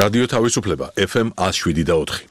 რადიო თავისუფლება FM 107.4.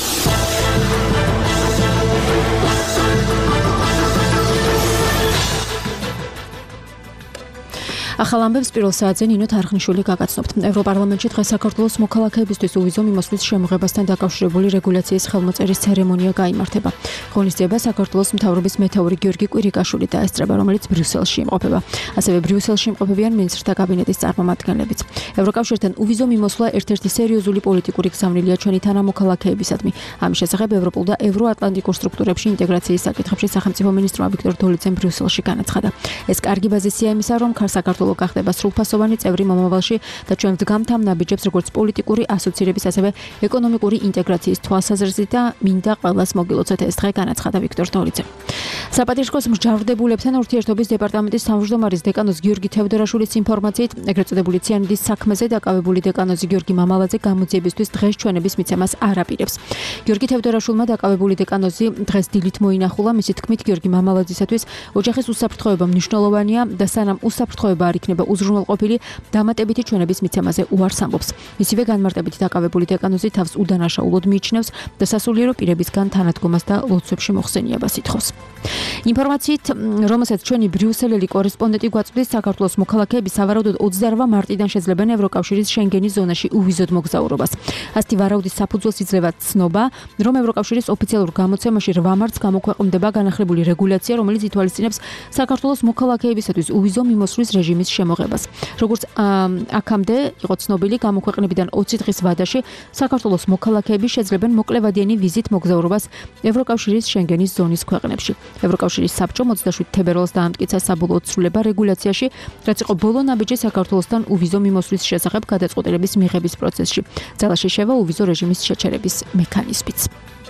ახალ ამბებს პირველ საათზე ნინო თარხნიშვილი გაგაცნობთ. ევროპარლამენტში დღეს საქართველოს მოქალაქეებისთვის უვიზო მიმოსვლის შემოღებასთან დაკავშირებული რეგულაციის ხელმოწერის ცერემონია გაიმართება. ღონისძიება საქართველოს მთავრობის მეთაური გიორგი კვირიკაშვილი დაესწრება, რომელიც ბრიუსელში იმყოფება. ასევე ბრიუსელში იმყოფებიან მინისტრთა კაბინეტის წარმომადგენლებიც. ევროკავშირთან უვიზო მიმოსვლა ერთ-ერთი სერიოზული პოლიტიკური გზავნილია ჩვენი თანამოქალაქეებისადმი. ამის შესახებ ევროპულ და ევროატლანტიკურ სტრუქტურებში ინტეგრაციის საკითხებში სახელმწიფო მინისტრმა ვიქტორ დოლიძემ ბრიუსელში განაცხადა. ეს კარგი ბაზისია იმისა, რომ საქართველოს გახდება სრულფასოვანი წევრი მომავალში და ჩვენ ვდგამთ ამ ნაბიჯებს როგორც პოლიტიკური ასოცირების, ასევე ეკონომიკური ინტეგრაციის თვალსაზრისით და მინდა ყველას მოგილოცოთ ეს დღე, განაცხადა ვიქტორ დოლიძე. საპატიჟკოს მსჯავრდებულებთან ურთიერთობის დეპარტამენტის თავმჯდომარის დეკანოზ გიორგი თევდორაშვილის ინფორმაციით, ეგრეთ წოდებული ციანიდის საქმეზე დაკავებული დეკანოზი გიორგი მამალაძე გამოძიებისთვის დღეს ჩვენების მიცემას არ აპირებს. გიორგი თევდორაშვილმა დაკავებული დეკანოზი დღეს დილით მოინახულა, მისი თქმით გიორგი მამალაძისათვის ოჯახის უსაფრთხოება მნიშვნელოვანია და სანამ უსაფრთხოება არ იქნება უზრუნველყოფილი, დამატებითი ჩვენების მიცემაზე უარს ამბობს. მისივე განმარტებით დაკავებული დეკანოზი თავს უდანაშაულოდ მიიჩნევს და სასულიერო პირებისგან თანადგომას და ლოცვებში მოხსენიებას ითხოვს. ინფორმაციით, რომელსაც ჩვენი ბრიუსელელი კორესპონდენტი გვაწვდის, საქართველოს მოქალაქეები სავარაუდოდ 28 მარტიდან შეძლებენ ევროკავშირის შენგენის ზონაში უვიზოდ მოგზაურობას. ასეთი ვარაუდის საფუძველს იძლევა ცნობა, რომ ევროკავშირის ოფიციალურ გამოცემაში 8 მარტს გამოქვეყნდება განახლებული რეგულაცია, რომელიც ითვალისწინებს საქართველოს მოქალაქეებისათვის უვიზო მიმოსვლის რეჟიმის შემოღებას. როგორც აქამდე იყო ცნობილი, გამოქვეყნებიდან 20 დღის ვადაში საქართველოს მოქალაქეები შეძლებენ მოკლევადიანი ვიზით მოგზაურობას ევროკავშირის შენგენის ზონის ქვეყნებში. ევროკავშირის საბჭომ 27 თებერვალს დაამტკიცა საბოლოო ცვლილება რეგულაციაში, რაც იყო ბოლო ნაბიჯი საქართველოსთან უვიზო მიმოსვლის შესახებ გადაწყვეტილების მიღების პროცესში. ძალაში შევა უვიზო რეჟიმის შეჩერების მექანიზმიც.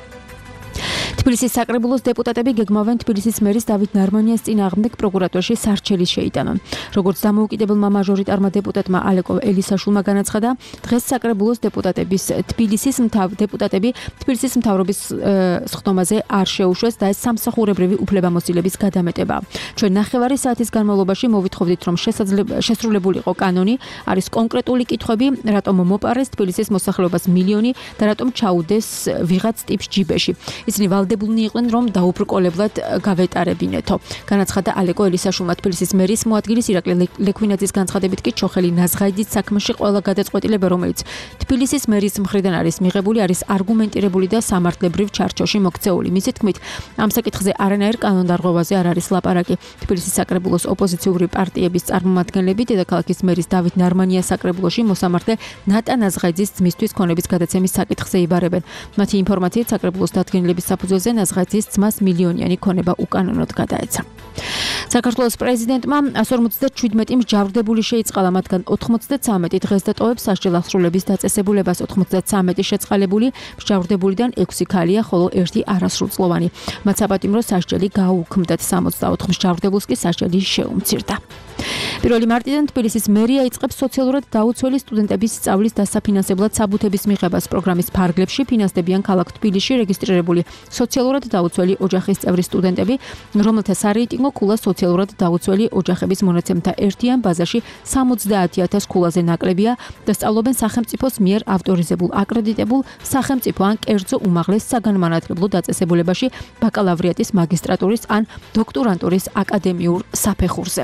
თბილისის საკრებულოს დეპუტატები გეგმავენ თბილისის მერის დავით ნარმანიას წინააღმდეგ პროკურატურაში სარჩელის შეიტანონ. როგორც დამოუკიდებელმა მაჟორიტარმა დეპუტატმა ალეკო ელისაშვილმა განაცხადა, დღეს საკრებულოს თბილისის მთავრობის სხდომაზე არ შეუშვეს და ეს სამსახურებრივი უფლებამოსილების გადამეტებაა. ჩვენ 9 საათის განმავლობაში მოვითხოვდით, რომ შესრულებულიყო კანონი, არის კონკრეტული კითხვები, რატომ მოპარეს თბილისის მოსახლეობას მილიონი და რატომ ჩაუდეს ვიღაც ტიპს ჯიბეში. ისინი ვალდებულნი იყვნენ, რომ დაუბრკოლებლად გავეტარებინეთო. განაცხადა ალეკო ელისაშვილმა. თბილისის მერის მოადგილის ირაკლი ლექვინაძის განცხადებით კი ჩოხელი ნაზღაიძის საქმეში ყველა გადაწყვეტილება, რომელიც თბილისის მერის მხრიდან არის მიღებული, არის არგუმენტირებული და სამართლებრივ ჩარჩოში მოქცეული. მისი თქმით, ამ საკითხზე არანაირ კანონდარღვევაზე არ არის ლაპარაკი. თბილისის საკრებულოს ოპოზიციური პარტიების წარმომადგენლები დედაქალაქის მერის დავით ნარმანიას საკრებულოში მოსამართლე ნატა ნაზღაიძის ძმისთვის ქონების გადაცემის საკითხზე იბარებენ. მათი ინფორმაციით საკრებულოს დადგენილების საფუძველზე ნაზღაიძის ძმას მილიონიანი ქონება უკანონოდ გადაეცა. საქართველოს პრეზიდენტმა 157 მსჯავრდებული შეიწყალა, მათგან 93 დღეს დატოვებს სასჯელ აღსრულების დაწესებულებას, 93 შეწყალებული მსჯავრდებულიდან 6 ქალია, ხოლო 1 არასრულწლოვანი. მათ საპატიმრო სასჯელი გააუქმდათ, 64 მსჯავრდებულს კი სასჯელი შეუმცირდა. 1 მარტიდან თბილისის მერია იწყებს სოციალურად დაუცველი სტუდენტების სწავლის დასაფინანსებლად საბუთების მიღებას. პროგრამის ფარგლებში ფინანსდებიან ქალაქ თბილისში რეგისტრირებული სოციალურად დაუცველი ოჯახის წევრი სტუდენტები, რომელთა სარეიტინგო ქულა სოციალურად დაუცველი ოჯახების მონაცემთა ერთიან ბაზაში 70,000 ქულაზე ნაკლებია და სწავლობენ სახელმწიფოს მიერ ავტორიზებულ აკრედიტებულ სახელმწიფო ან კერძო უმაღლეს საგანმანათლებლო დაწესებულებაში ბაკალავრიატის, მაგისტრატურის ან დოქტორანტურის აკადემიურ საფეხურზე.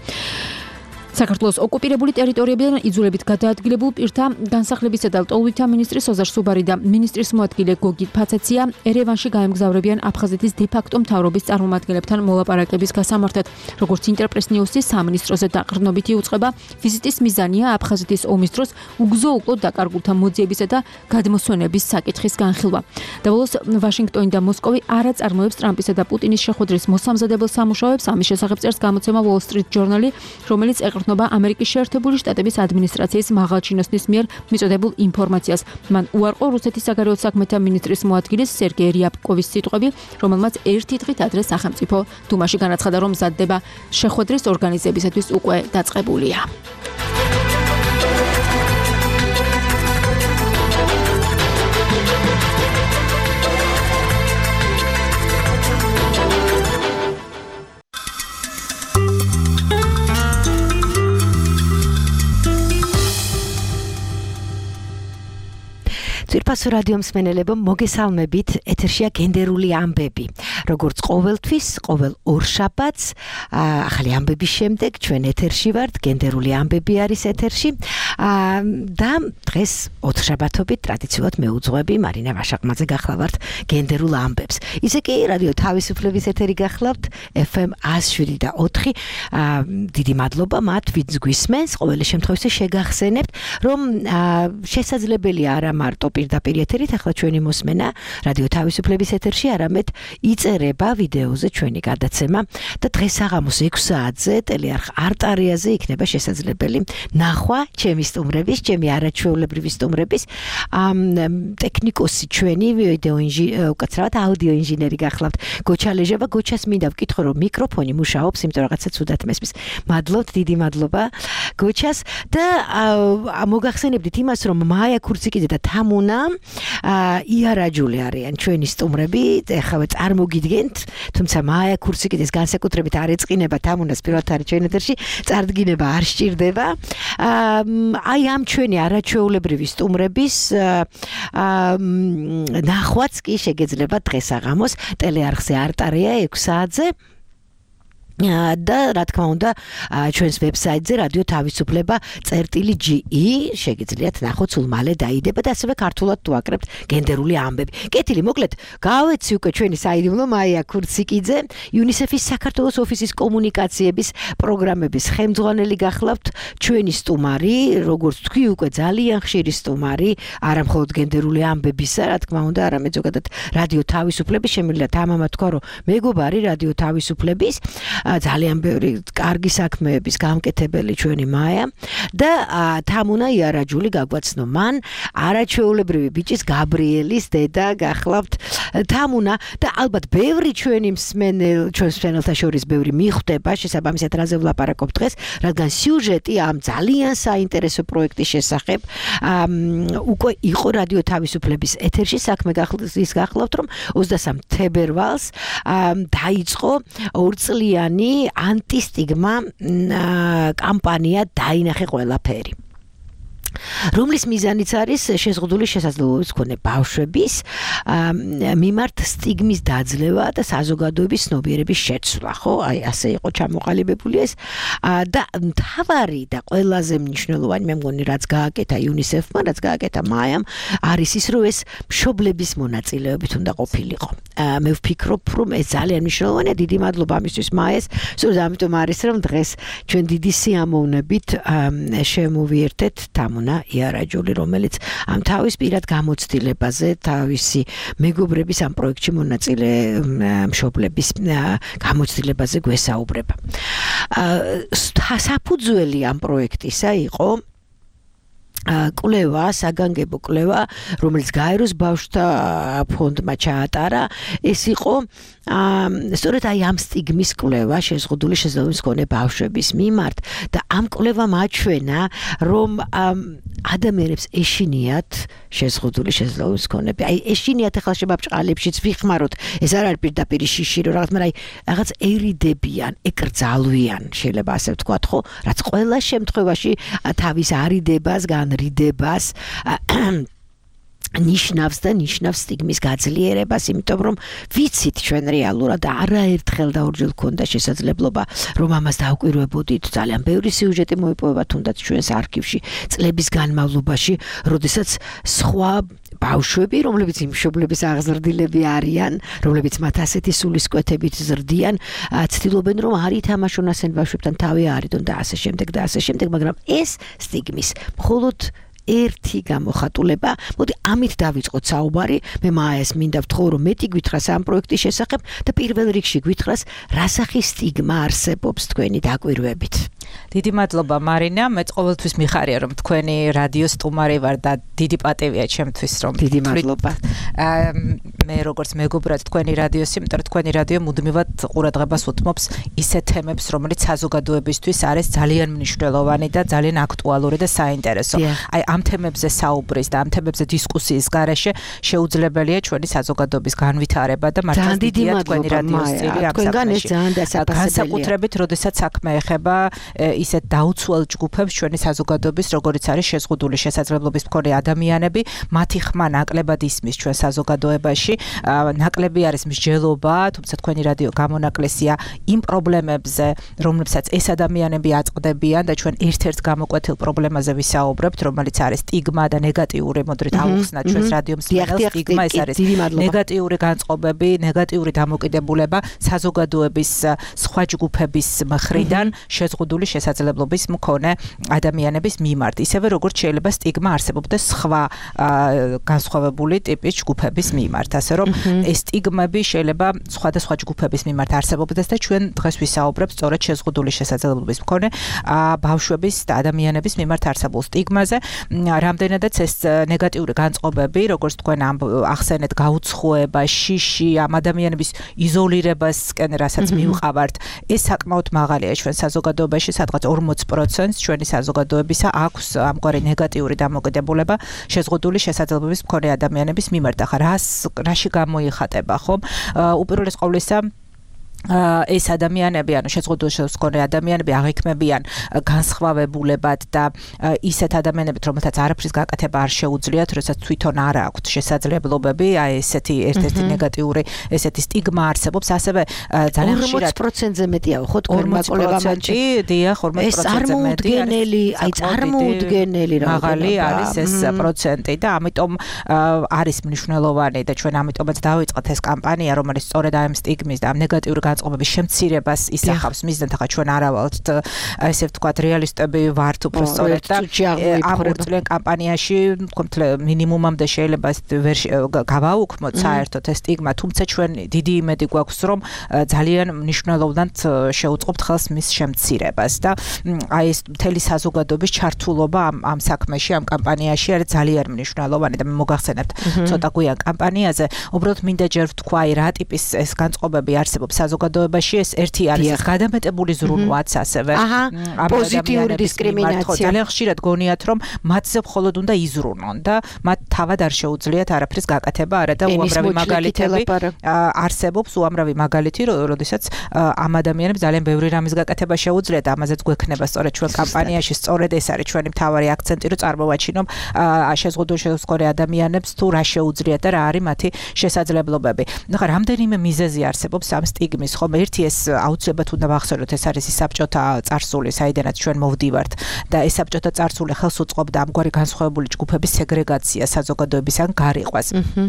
საქართველოს ოკუპირებული ტერიტორიებიდან იძულებით გადაადგილებულ პირთა განსახლებისა და ლტოლვითა მინისტრი სოზარ სუბარი და მინისტრის მოადგილე გოგი ფაცაცია ერევანში გაემგზავრებიან აფხაზეთის დე-ფაქტო მთავრობის წარმომადგენლებთან მოლაპარაკების გასამართად. როგორც ინტერპრეს ნიუსის სამინისტროზე დაყრდნობით იუწყება, ვიზიტის მიზანია აფხაზეთის ომის დროს უგზო-უკლოდ დაკარგულთა მოძიებისა და გადმოსვენების საკითხის განხილვა. დაბოლოს ვაშინგტონი და მოსკოვი არ აწარმოებს ტრამპისა და პუტინის შეხვედრის მოსამზადებელ სამუშაოებს. ამის შესახებ წერს გამოცემა Wall Street Journal, რომელიც ამერიკის შეერთებული შტატების ადმინისტრაციის მაღალჩინოსნის მიერ მიწოდებულ ინფორმაციას. მან უარყო რუსეთის საგარეო საქმეთა მინისტრის მოადგილის სერგეი რიაბკოვის სიტყვები, რომელმაც ერთი დღით ადრე სახელმწიფო დუმაში განაცხადა, რომ მზადდება შეხვედრის ორგანიზებისათვის უკვე დაწყებულია. სათავსო რადიო მსმენელებო, მოგესალმებით, ეთერშია გენდერული ამბები. Როგორც ყოველთვის, ყოველ ორშაბათს, ახალი ამბების შემდეგ ჩვენ ეთერში ვართ, გენდერული ამბები არის ეთერში. და დღეს ოთხშაბათობით ტრადიციულად მეუძღვები მარინა ვაშაყმაძე გახლავართ გენდერულ ამბებს. ისე კი რადიო თავისუფლების ეთერი გახლავთ FM 107.4. დიდი მადლობა მათ, ვინც გვისმენს, ყოველი შემთხვევაში შეგახსენებთ, რომ შესაძლებელია არა მარტო პირდაპირ ეთერით, ახლა ჩვენი მოსმენა რადიო თავისუფლების ეთერში, არამედ იწერება ვიდეოზე ჩვენი გადაცემა და დღეს საღამოს 6 საათზე ტელეარხ არტარიაზე იქნება შესაძლებელი ნახვა ჩემი სტუმრების, ჩემი არაჩვეულებრივი სტუმრების, ტექნიკოსი ჩვენი უკაცრავად აუდიო ინჟინერი გახლავთ გოჩა ლეჟევა. გოჩას მინდა ვკითხო, რომ მიკროფონი მუშაობს, იმიტომ რაღაცა ცუდად მესმის. მადლობთ, დიდი მადლობა გოჩას და მოგახსენებდით იმას, რომ მაია ქურციკიძე და თამუნა იარაჯული არიან ჩვენი სტუმრები. ეხლა წარმოგიდგენთ, თუმცა მაია ქურციკიძეს განსაკუთრებით არ ეწყინება თამუნას პირველად არის ჩვენ ეთერში, წარდგინება არ სჭირდება. აი ამ ჩვენი არაჩვეულებრივი სტუმრების ნახვაც კი შეგეძლება დღეს საღამოს ტელეარხზე არტარია 6 საათზე. და რა თქმა უნდა ჩვენს ვებსაიტზე რადიო თავისუფლება წერტილი.ge შეგიძლიათ ნახოთ, სულ მალე დაიდება და ასევე ქართულად თუ აკრებთ გენდერული ამბები. კეთილი, მოკლედ გავეცი უკვე ჩვენი საიდუმლო მაია ქურციკიძე, UNICEF-ის საქართველოს ოფისის კომუნიკაციების პროგრამების ხელმძღვანელი გახლავთ ჩვენი სტუმარი, როგორც თქვი უკვე ძალიან ხშირი სტუმარი, არა მხოლოდ გენდერული ამბებისა, რა თქმა უნდა, არამედ ზოგადად რადიო თავისუფლების, შემიძლია თამამად თქვა, რომ მეგობარი რადიო თავისუფლების, ძალიან ბევრი კარგი საქმეების გამკეთებელი ჩვენი მაია და თამუნა იარაჯული გაგვაცნო მან არაჩვეულებრივი ბიჭის გაბრიელის დედა გახლავთ თამუნა და ალბათ ბევრი ჩვენი მსმენელთა შორის ბევრი მიხვდება შესაბამისად რაზე ვლაპარაკობ დღეს, რადგან სიუჟეტი ამ ძალიან საინტერესო პროექტის შესახებ უკვე იყო რადიო თავისუფლების ეთერში. საქმე ის გახლავთ, რომ 23 თებერვალს დაიწყო 2 წლიანი ანტისტიგმა კამპანია დაინახე ყველაფერი, რომლის მიზანიც არის შეზღუდული შესაძლებლობის მქონე ბავშვების მიმართ სტიგმის დაძლევა და საზოგადოების ცნობიერების შეცვლა, ხო? აი ასე იყო ჩამოყალიბებული ეს და მთავარი და ყველაზე მნიშვნელოვანი, მე მგონი, რაც გააკეთა UNICEF-მა, რაც გააკეთა მაიამ, არის ის, რომ ეს მშობლების მონაწილეობით უნდა ყოფილიყო. მე ვფიქრობ, რომ ეს ძალიან მნიშვნელოვანია. დიდი მადლობა ამისთვის მაიას. სწორედ ამიტომ არის, რომ დღეს ჩვენ დიდი სიამოვნებით შემოვიერთეთ თამუნა იარაჯული, რომელიც ამ თავის პირად გამოცდილებაზე, თავისი მეგობრების ამ პროექტში მონაწილე მშობლების გამოცდილებაზე გვესაუბრება. საფუძველი ამ პროექტისა იყო კვლევა, საგანგებო კვლევა, რომელიც გაეროს ბავშვთა ფონდმა ჩაატარა. ეს იყო სწორედ აი ამ სტიგმის კვლევა შეზღუდული შესაძლებლობის მქონე ბავშვების მიმართ და ამ კვლევამ აჩვენა, რომ ადამიანებს ეშინიათ შეზღუდული შესაძლებლობის მქონეები. აი ეშინიათ, ახლა შევა ბჭყალებშიც ვიხმაროთ, ეს არ არის პირდაპირ შიში, რომ რაღაც ერიდებიან, ეკრძალვიან, შეიძლება ასე ვთქვათ, ხო? რაც ყველა შემთხვევაში თავის არიდებას, განრიდებას ნიშნავს და ნიშნავს სტიგმის გაძლიერებას, იმიტომ რომ ვიცით ჩვენ რეალურად არაერთხელ და ორჯერ გქონდა შესაძლებლობა, რომ ამას დავკვირვებოდით. ძალიან ბევრი სიუჟეტი მოიპოვება თუნდაც ჩვენს არქივში წლების განმავლობაში, როდესაც სხვა ბავშვები, რომლებიც იმ მშობლების აღზრდილები არიან, რომლებიც მათ ასეთი სულისკვეთებით ზრდიან, ცდილობენ რომ არ ითამაშონ ასენ ბავშვებთან თავი არიდონ და ასე შემდეგ და ასე შემდეგ, მაგრამ ეს სტიგმის მხოლოდ ერთი გამოხატულება. მოდი ამით დავიწყოთ საუბარი. მე მაიას მინდა ვთხოვო, რომ მეტი გვითხრას ამ პროექტის შესახებ და პირველ რიგში გვითხრას, რა სახის სტიგმა არსებობს თქვენი დაკვირვებით. დიდი მადლობა მარინა, მეც ყოველთვის მიხარია, რომ თქვენი რადიო სტუმარი ვარ და დიდი პატივია ჩემთვის, რომ დიდი მადლობა. მე როგორც მეგობრად თქვენი რადიოს, იმიტომ რომ თქვენი რადიო მუდმივად ყურადღებას უთმობს ისეთ თემებს, რომელიც საზოგადოებისთვის არის ძალიან მნიშვნელოვანი და ძალიან აქტუალური და საინტერესო. აი ამ თემებზე საუბრის და ამ თემებზე დისკუსიის გარეშე შეუძლებელია ჩვენი საზოგადოების განვითარება და მართლაც დიდია თქვენი რადიოს წილი ამ საქმეში. განსაკუთრებით, როდესაც საქმე ეხება ისეთ დაუცველ ჯგუფებს ჩვენი საზოგადოების, როგორც არის შეზღუდული შესაძლებლობის მქონე ადამიანები, მათი ხმა ნაკლებად ისმის ჩვენ საზოგადოებაში, ნაკლები არის მსჯელობა, თუმცა თქვენი რადიო გამონაკლისია იმ პრობლემებზე, რომლებსაც ეს ადამიანები აწყდებიან და ჩვენ ერთ-ერთ გამოკვეთილ პრობლემაზე ვისაუბრებთ, რომელიც არის სტიგმა და ნეგატიური, მოდრით ავუხსნათ ჩვენს რადიო მსმენელს, სტიგმა ეს არის ნეგატიური განწყობები, ნეგატიური დამოკიდებულება საზოგადოების სხვა ჯგუფების მხრიდან შეზღუდული შესაძლებლობის მქონე ადამიანების მიმართ. ისევე როგორც შეიძლება სტიგმა არსებობდეს სხვა განსხვავებული ტიპის ჯგუფების მიმართ. ასე რომ ეს სტიგმები შეიძლება სხვადასხვა ჯგუფების მიმართ არსებობდეს და ჩვენ დღეს ვისაუბრებთ სწორედ შეზღუდული შესაძლებლობის მქონე ბავშვების და ადამიანების მიმართ არსებულ სტიგმაზე. რამდენადაც ეს ნეგატიური განწყობები, როგორც თქვენ ახსენეთ, გაუცხოება, შიში, ამ ადამიანების იზოლირებასკენ, რასაც მივყავართ, ეს საკმაოდ მაღალია ჩვენ საზოგადოებაში, სადღაც 40% ჩვენი საზოგადოებისა აქვს ამგვარი ნეგატიური დამოკიდებულება შეზღუდული შესაძლებლობის მქონე ადამიანების მიმართ. ახლა რაში გამოიხატება, ხომ? უპირველეს ყოვლისა ეს ადამიანები, ანუ შეზღუდული შესაძლებლობის მქონე ადამიანები აღიქმებიან განსხვავებულებად და ისეთ ადამიანებით, რომელთაც არაფრის გაკეთება არ შეუძლიათ, როდესაც თვითონ არ აქვთ შესაძლებლობები, აი ესეთი ერთ-ერთი ნეგატიური ესეთი სტიგმა არსებობს, ასევე ძალიან ხშირად 40%-ზე მეტია, ხო, თქვენ მაკოლებამანში? დიახ, 40%-ზე მეტი არის. წარმოუდგენელი რა მაღალი არის ეს პროცენტი და ამიტომ არის მნიშვნელოვანი და ჩვენ ამიტომაც დავიწყეთ ეს კამპანია, რომელიც სწორედ ამ სტიგმის და ამ ნეგატიური განწყობების შემცირებას ისახავს. მისდენ ახლა ჩვენ არა ვართ ესე ვთქვათ რეალისტები ვართ უფრო სწორედ და ამ ორწლიან კამპანიაში თქვენ მინიმუმამდე შეიძლება გავაუქმოთ საერთოდ ეს სტიგმა, თუმცა ჩვენ დიდი იმედი გვაქვს რომ ძალიან მნიშვნელოვნად შეუწყობთ ხელს მის შემცირებას და აი ეს მთელი საზოგადოების ჩართულობა ამ საქმეში, ამ კამპანიაში არის ძალიან მნიშვნელოვანი და მე მოგახსენებთ ცოტა გვიან კამპანიაზე. უბრალოდ მინდა ჯერ ვთქვა აი რა ტიპის ეს განწყობები არსებობს საზოგადოებაში, ეს ერთი არის ეს გადამეტებული ზრუნვაც ასევე პოზიტიური დისკრიმინაცია. ძალიან ხშირად გონიათ რომ მათზე მხოლოდ უნდა იზრუნონ და მათ თავად არ შეუძლიათ არაფრის გაკეთება, არა და უამრავი მაგალითები არსებობს, უამრავი მაგალითი, როდესაც ამ ადამიანებს ძალიან ბევრი რამის გაკეთება შეუძლიათ, ამაზეც გვექნება სწორედ ჩვენ კამპანიაში, სწორედ ეს არის ჩვენი მთავარი აქცენტი, რომ წარმოვაჩინოთ შეზღუდული შესაძლებლობის მქონე ადამიანებს თუ რა შეუძლიათ და რა არის მათი შესაძლებლობები. ახლა რამდენიმე მიზეზი არსებობს ამ სტიგმის, ხომ? ერთი ეს აუცილებლად უნდა ვახსენოთ, ეს არის ის საბჭოთა წარსული, საიდანაც ჩვენ მოვდივართ და ეს საბჭოთა წარსული ხელს უწყობდა ამგვარი განსხვავებული ჯგუფების სეგრეგაციას საზოგადოებისგან გარიყვას.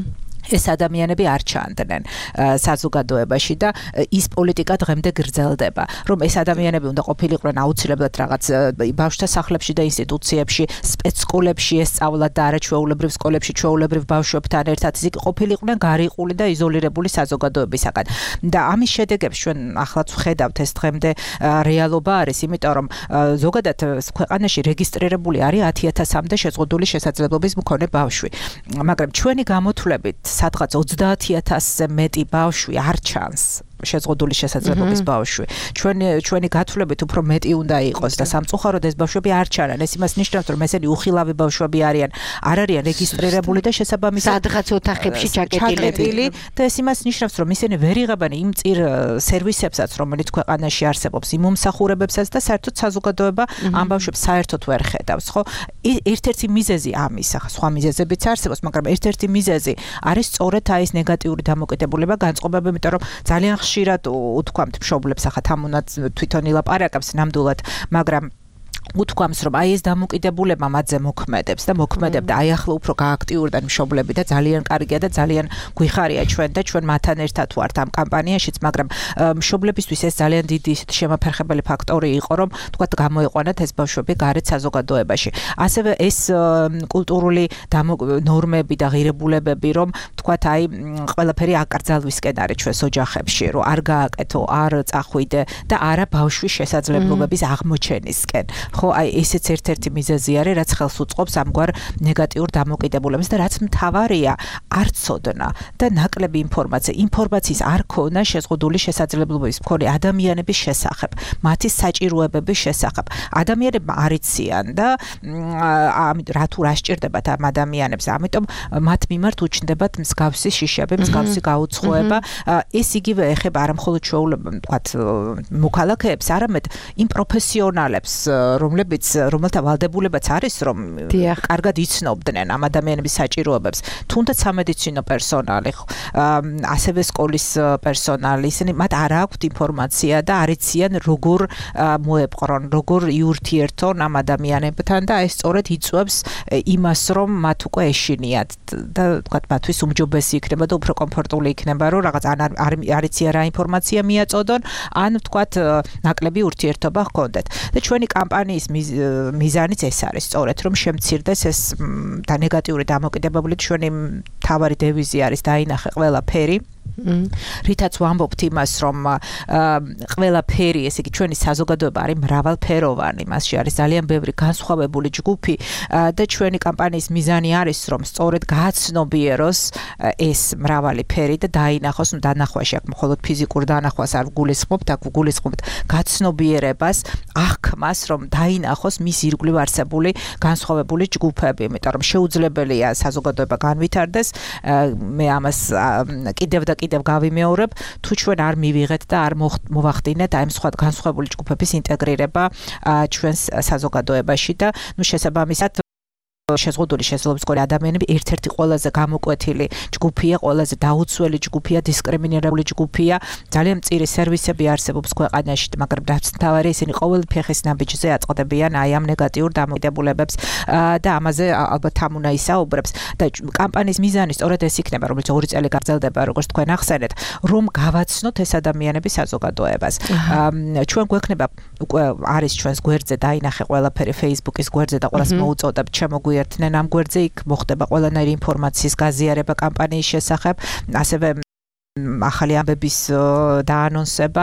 ეს ადამიანები არ ჩანდნენ საზოგადოებაში და ის პოლიტიკა დღემდე გრძელდება, რომ ეს ადამიანები უნდა ყოფილიყვნენ აუცილებლად რაღაც ბავშვთა სახლებში და ინსტიტუციებში, სპეცსკოლებში ესწავლათ და არა ჩვეულებრივ სკოლებში, ჩვეულებრივ ბავშვებთან ერთად ისე ყოფილიყვნენ გარიყული და იზოლირებული საზოგადოებისაგან. და ამის შედეგებს ჩვენ ახლაც ვხედავთ, ეს დღემდე რეალობა არის, იმიტომ რომ ზოგადად ქვეყანაში რეგისტრირებული არის 10,000-მდე შეზღუდული შესაძლებლობის მქონე ბავშვი. მაგრამ ჩვენი გამოთვლებით სადღაც 30,000-ზე მეტი ბავშვი არ ჩანს შეზღუდული შესაძლებლობის ბავშვი. ჩვენი გათვლებით უფრო მეტი უნდა იყოს და სამწუხაროდ ეს ბავშვები არ ჩანან. ეს იმას ნიშნავს, რომ ესენი უხილავი ბავშვები არიან, არ არიან რეგისტრირებული და შესაბამისად სადღაც ოთახებში ჩაკეტილები და ეს იმას ნიშნავს, რომ ისინი ვერ იღებენ იმ წիր სერვისებსაც, რომელიც ქვეყანაში არსებობს, იმ მომსახურებებსაც და საერთოდ საზოგადოება ამ ბავშვებს საერთოდ ვერ ხედავს, ხო? ერთ-ერთი მიზეზი ამის, ახლა სხვა მიზეზებიც არსებობს, მაგრამ ერთ-ერთი მიზეზი არის სწორედ აი ეს ნეგატიური დამოკიდებულება, განწყობები, იმიტომ რომ ძალიან ხშირად უთქვამთ მშობლებს, ახლა ამ უნდა თვითონ ილაპარაკებს ნამდვილად, მაგრამ უთქვამს, რომ აი ეს დამოკიდებულება მათზე მოქმედებს და მოქმედებდა, აი ახლა უფრო გააქტიურდნენ მშობლები და ძალიან კარგია და ძალიან გვიხარია ჩვენ და ჩვენ მათთან ერთად ვართ ამ კამპანიაშიც, მაგრამ მშობლებისთვის ეს ძალიან დიდი შემაფერხებელი ფაქტორი იყო, რომ თქვათ გამოიყვანათ ეს ბავშვები გარეთ საზოგადოებაში. ასევე ეს კულტურული ნორმები და ღირებულებები, რომ თქვათ აი ყველაფერი აკრძალვისკენ არის ჩვენს ოჯახებში, რომ არ გააკეთო, არ წახვიდე და არა ბავშვის შესაძლებლობების აღმოჩენისკენ. ხო, აი ესეც ერთ-ერთი მიზეზი არის, რაც ხელს უწყობს ამგვარ ნეგატიურ დამოკიდებულებას და რაც მთავარია, არ ცოდნა და ნაკლები ინფორმაციის არ ქონა შეზღუდული შესაძლებლობების მქონე ადამიანების შესახებ, მათი საჭიროებების შესახებ. ადამიანებმა არ იციან და რატო რა სჭირდებათ ამ ადამიანებს, ამიტომ მათ მიმართ უჩნდებათ მსგავსი შიშები, მსგავსი გაუცხოება. ეს იგივე ეხება არა მხოლოდ ვთქვათ, მოქალაქეებს, არამედ იმ პროფესიონალებს, რომელთა ვალდებულებაც არის, რომ კარგად იცნობდნენ ამ ადამიანების საჭიროებებს, თუნდაც სამედიცინო პერსონალი, ასევე სკოლის პერსონალი, ისინი მათ არ აქვთ ინფორმაცია და არ იციან როგორ მოეპყრონ, როგორ იურთიერთონ ამ ადამიანებთან და ეს სწორედ იწვევს იმას, რომ მათ უკვე ეშინიათ და ვთქვათ, მათთვის უმჯობესი იქნება და უფრო კომფორტული იქნება, რომ რაღაც არ იციან რა ინფორმაცია მიაწოდონ, ან ვთქვათ, ნაკლები ურთიერთობა ჰქონდეთ. და ჩვენი კამპანიის მიზანიც ეს არის, სწორედ რომ შემცირდეს ეს და ნეგატიური დამოკიდებულება. ჩვენი მთავარი დევიზი არის დაინახე ყველაფერი. რითაც ვამბობთ იმას, რომ ყველაფერი, ესე იგი ჩვენი საზოგადოება არის მრავალფეროვანი, მასში არის ძალიან ბევრი განსხვავებული ჯგუფი და ჩვენი კამპანიის მიზანი არის, რომ სწორედ გააცნობიეროს ეს მრავალი ფერი და დაინახოს, დანახვაში აქ მხოლოდ ფიზიკურ დანახვას არ ვგულისხმობთ, აქ ვგულისხმობთ გაცნობიერებას, აღქმას, რომ დაინახოს მის ირგვლივ არსებული განსხვავებული ჯგუფები, იმიტომ რომ შეუძლებელია საზოგადოება განვითარდეს. მე ამას კიდევ გავიმეორებ, თუ ჩვენ არ მივიღეთ და არ მოვახდინეთ აი სხვა განსხვავებული ჯგუფების ინტეგრირება ჩვენს საზოგადოებაში და შესაბამისად შეზღუდული შესაძლებლობის მქონე ადამიანები ერთ-ერთი ყველაზე გამოკვეთილი ჯგუფია, ყველაზე დაუცველი ჯგუფია, დისკრიმინირებული ჯგუფია. ძალიან მწირი სერვისები არსებობს ქვეყანაში, მაგრამ მთავარი ისინი ყოველ ფეხის ნაბიჯზე აწყდებიან აი ამ ნეგატიურ დამოკიდებულებებს და ამაზე ალბათ ამ უნდა ისაუბრებს. და კამპანიის მიზანი სწორედ ეს იქნება, რომელიც 2 წელი გაგრძელდება, როგორც თქვენ ახსენეთ, რომ გავაცნოთ ეს ადამიანების საზოგადოებას. ჩვენ გვექნება უკვე არის ჩვენს გვერდზე დაინახე ყველაფერი Facebook-ის გვერდზე და ყველას მოუწოდებთ ერთნენ ამ გვერდზე იქ მოხდება ყველანაირი ინფორმაციის გაზიარება კამპანიის შესახებ, ასევე ახალი ამბების დაანონსება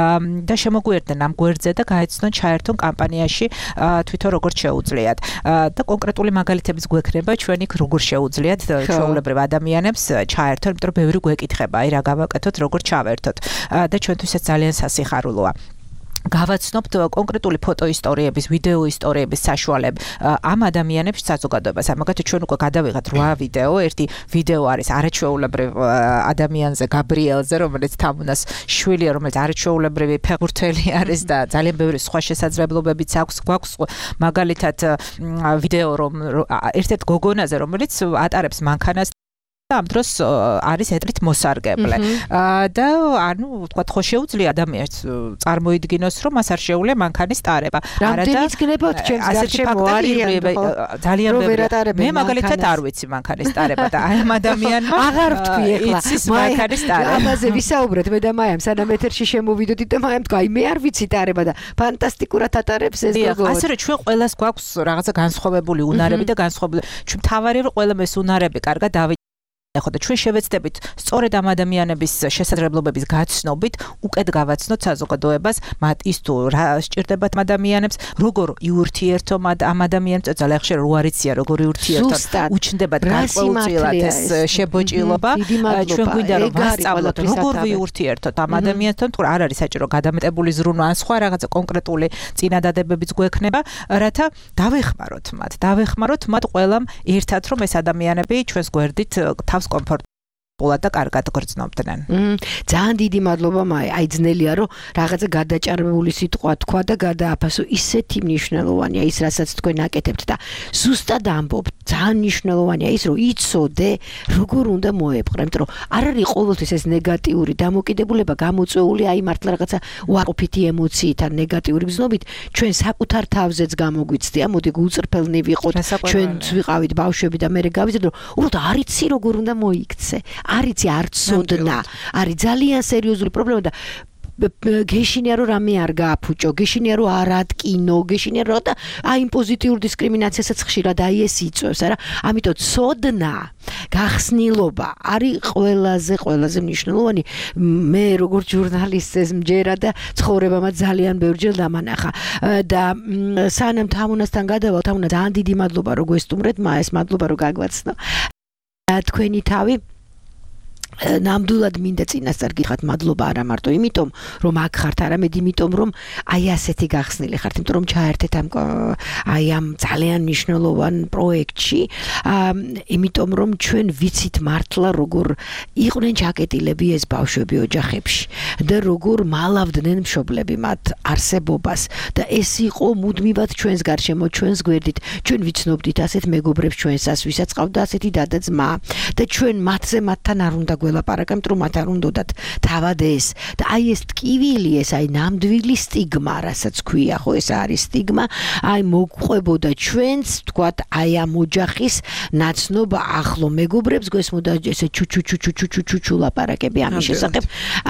და შემოგვიერთდნენ ამ გვერდზე და გაეცნონ ჩაერთონ კამპანიაში თვითონ როგორც შეუძლიათ. და კონკრეტული მაგალითებიც გვექნება ჩვენ იქ როგორ შეუძლიათ ჩვეულებრივ ადამიანებს ჩაერთონ, იმიტომ რომ ბევრი გვეკითხება, აი რა გავაკეთოთ, როგორ ჩავერთოთ. და ჩვენთვის ეს ძალიან სასიხარულოა. გავაცნობთ კონკრეტული ფოტო ისტორიების, ვიდეო ისტორიების საშუალებ ამ ადამიანებს საზოგადოებას. მაგათი ჩვენ უკვე გადავიღეთ 8 ვიდეო. ერთი ვიდეო არის არაჩვეულებრივ ადამიანზე, გაბრიელზე, რომელიც თამუნას შვილია, რომელიც არაჩვეულებრივი ფეხბურთელი არის და ძალიან ბევრი სხვა შესაძლებლობებიც აქვს. მაგალითად ვიდეო რომ ერთ-ერთ გოგონაზე, რომელიც ატარებს მანქანას ამ დროს არის ეტლით მოსარგებლე და ანუ ვთქვათ, ხო შეუძლია ადამიანს წარმოიდგინოს, რომ მას არ შეუძლია მანქანის ტარება. რამდენიც გნებავთ ჩემს გარშემო არიან ძალიან ბევრი. მე მაგალითად არ ვიცი მანქანის ტარება და აი ამ ადამიანმა აღარ ვთქვი ეხლა იცის მანქანის ტარება. ამაზე ვისაუბრეთ მე და მაიამ, სანამ ეთერში შემოვიდოდით და მაიამ თქვა, მე არ ვიცი ტარება და ფანტასტიკურად ატარებს ეს გოგო. ასე რომ ჩვენ ყველას გვაქვს რაღაცა განსხვავებული უნარები და განსხვავებული. ჩვენ მთავარია რომ ყველამ ეს უნარები კარგად ხო და ჩვენ შევეცდებით სწორედ ამ ადამიანების შესაძლებლობების გაცნობით უკეთ გავაცნოთ საზოგადოებას, მათ ის თუ რა სჭირდებათ ადამიანებს, როგორ იურთიერთო ამ ადამიანებს, ძალიან ხშირ რო არიციან როგორ იურთიერთონ, უჩნდებათ გარკვეულწილად ეს შებოჭილობა. ჩვენ გვინდა რომ ვასწავლოთ როგორ ვიურთიერთოთ ამ ადამიანთან, თუ არ არის საჭირო გადამეტებული ზრუნვა ან სხვა რაღაცა კონკრეტული წინადადებებიც გვექნება, რათა დავეხმაროთ მათ ყველამ ერთად, რომ ეს ადამიანები ჩვენს გვერდით კომფორტულად და კარგად გრძნობდნენ. ძალიან დიდი მადლობა მაი. აი ძნელია რომ რაღაცა გადაჭარბებული სიტყვა თქვა და გადააფასო, ისეთი მნიშვნელოვანია ის, რასაც თქვენ აკეთებთ და ზუსტად ამბობთ. ძალიან მნიშვნელოვანია ის, რომ იცოდე როგორ უნდა მოეპყრე, იმიტომ რომ არ არის ყოველთვის ეს ნეგატიური დამოკიდებულება გამოწვეული აი მართლა რაღაცა უარყოფითი ემოციით ან ნეგატიური გზნობით, ჩვენ საკუთარ თავზეც გამოგვიცდია, მოდი გულწრფელნი ვიყოთ, ჩვენც ვიყავით ბავშვები და მე გავიზრდე, რომ უბრალოდ არ იცი როგორ უნდა მოიქცე. არ იცი, არ ცოდნა. არის ძალიან სერიოზული პრობლემა და გეშინია რომ რამე არ გააფუჭო, გეშინია რომ არ ატკინო, გეშინია რომ და აი პოზიტიურ დისკრიმინაციასაც ხშირად აი ეს იწვევს, არა? ამიტომ ცოდნა, გახსნილობა არის ყველაზე მნიშვნელოვანი. მე როგორც ჟურნალისტს მჯერა და ცხოვრებამაც ძალიან ბევრჯერ დამანახა და სანამ თამუნასთან გადავალ, თამუნა ძალიან დიდი მადლობა რომ გვესტუმრეთ, ეს მადლობა რომ გაგვაცნო. თქვენი თავი ნამდვილად მინდა წინასწარ გითხრათ მადლობა არა მარტო იმიტომ რომ აქ ხართ, არამედ იმიტომ რომ აი ასეთი გახსნილი ხართ, იმიტომ რომ ჩაერთეთ ამ ძალიან მნიშვნელოვან პროექტში, იმიტომ რომ ჩვენ ვიცით მართლა როგორ იყვნენ ჩაკეტილები ეს ბავშვები ოჯახებში და როგორ მალავდნენ მშობლები მათ არსებობას და ეს იყო მუდმივად ჩვენს გარშემო, ჩვენს გვერდით, ჩვენ ვიცნობდით ასეთ მეგობრებს ჩვენსას, ვისაც ყავდა ასეთი დედა ძმა და ჩვენ მათთან არ უნდა ლაპარაკობ, რომ მათ არ უნდათ თავად ეს და აი ეს ტკივილი, ეს აი ნამდვილი სტიგმა, რასაც ქვია, ხო ეს არის სტიგმა, აი მოგყვებოდა ჩვენს, თქვათ, აი ამ ოჯახის ნაცნობ ახლო მეგობრებს, გვესმოდა ესე ჩუ ლაპარაკები ამის შესახებ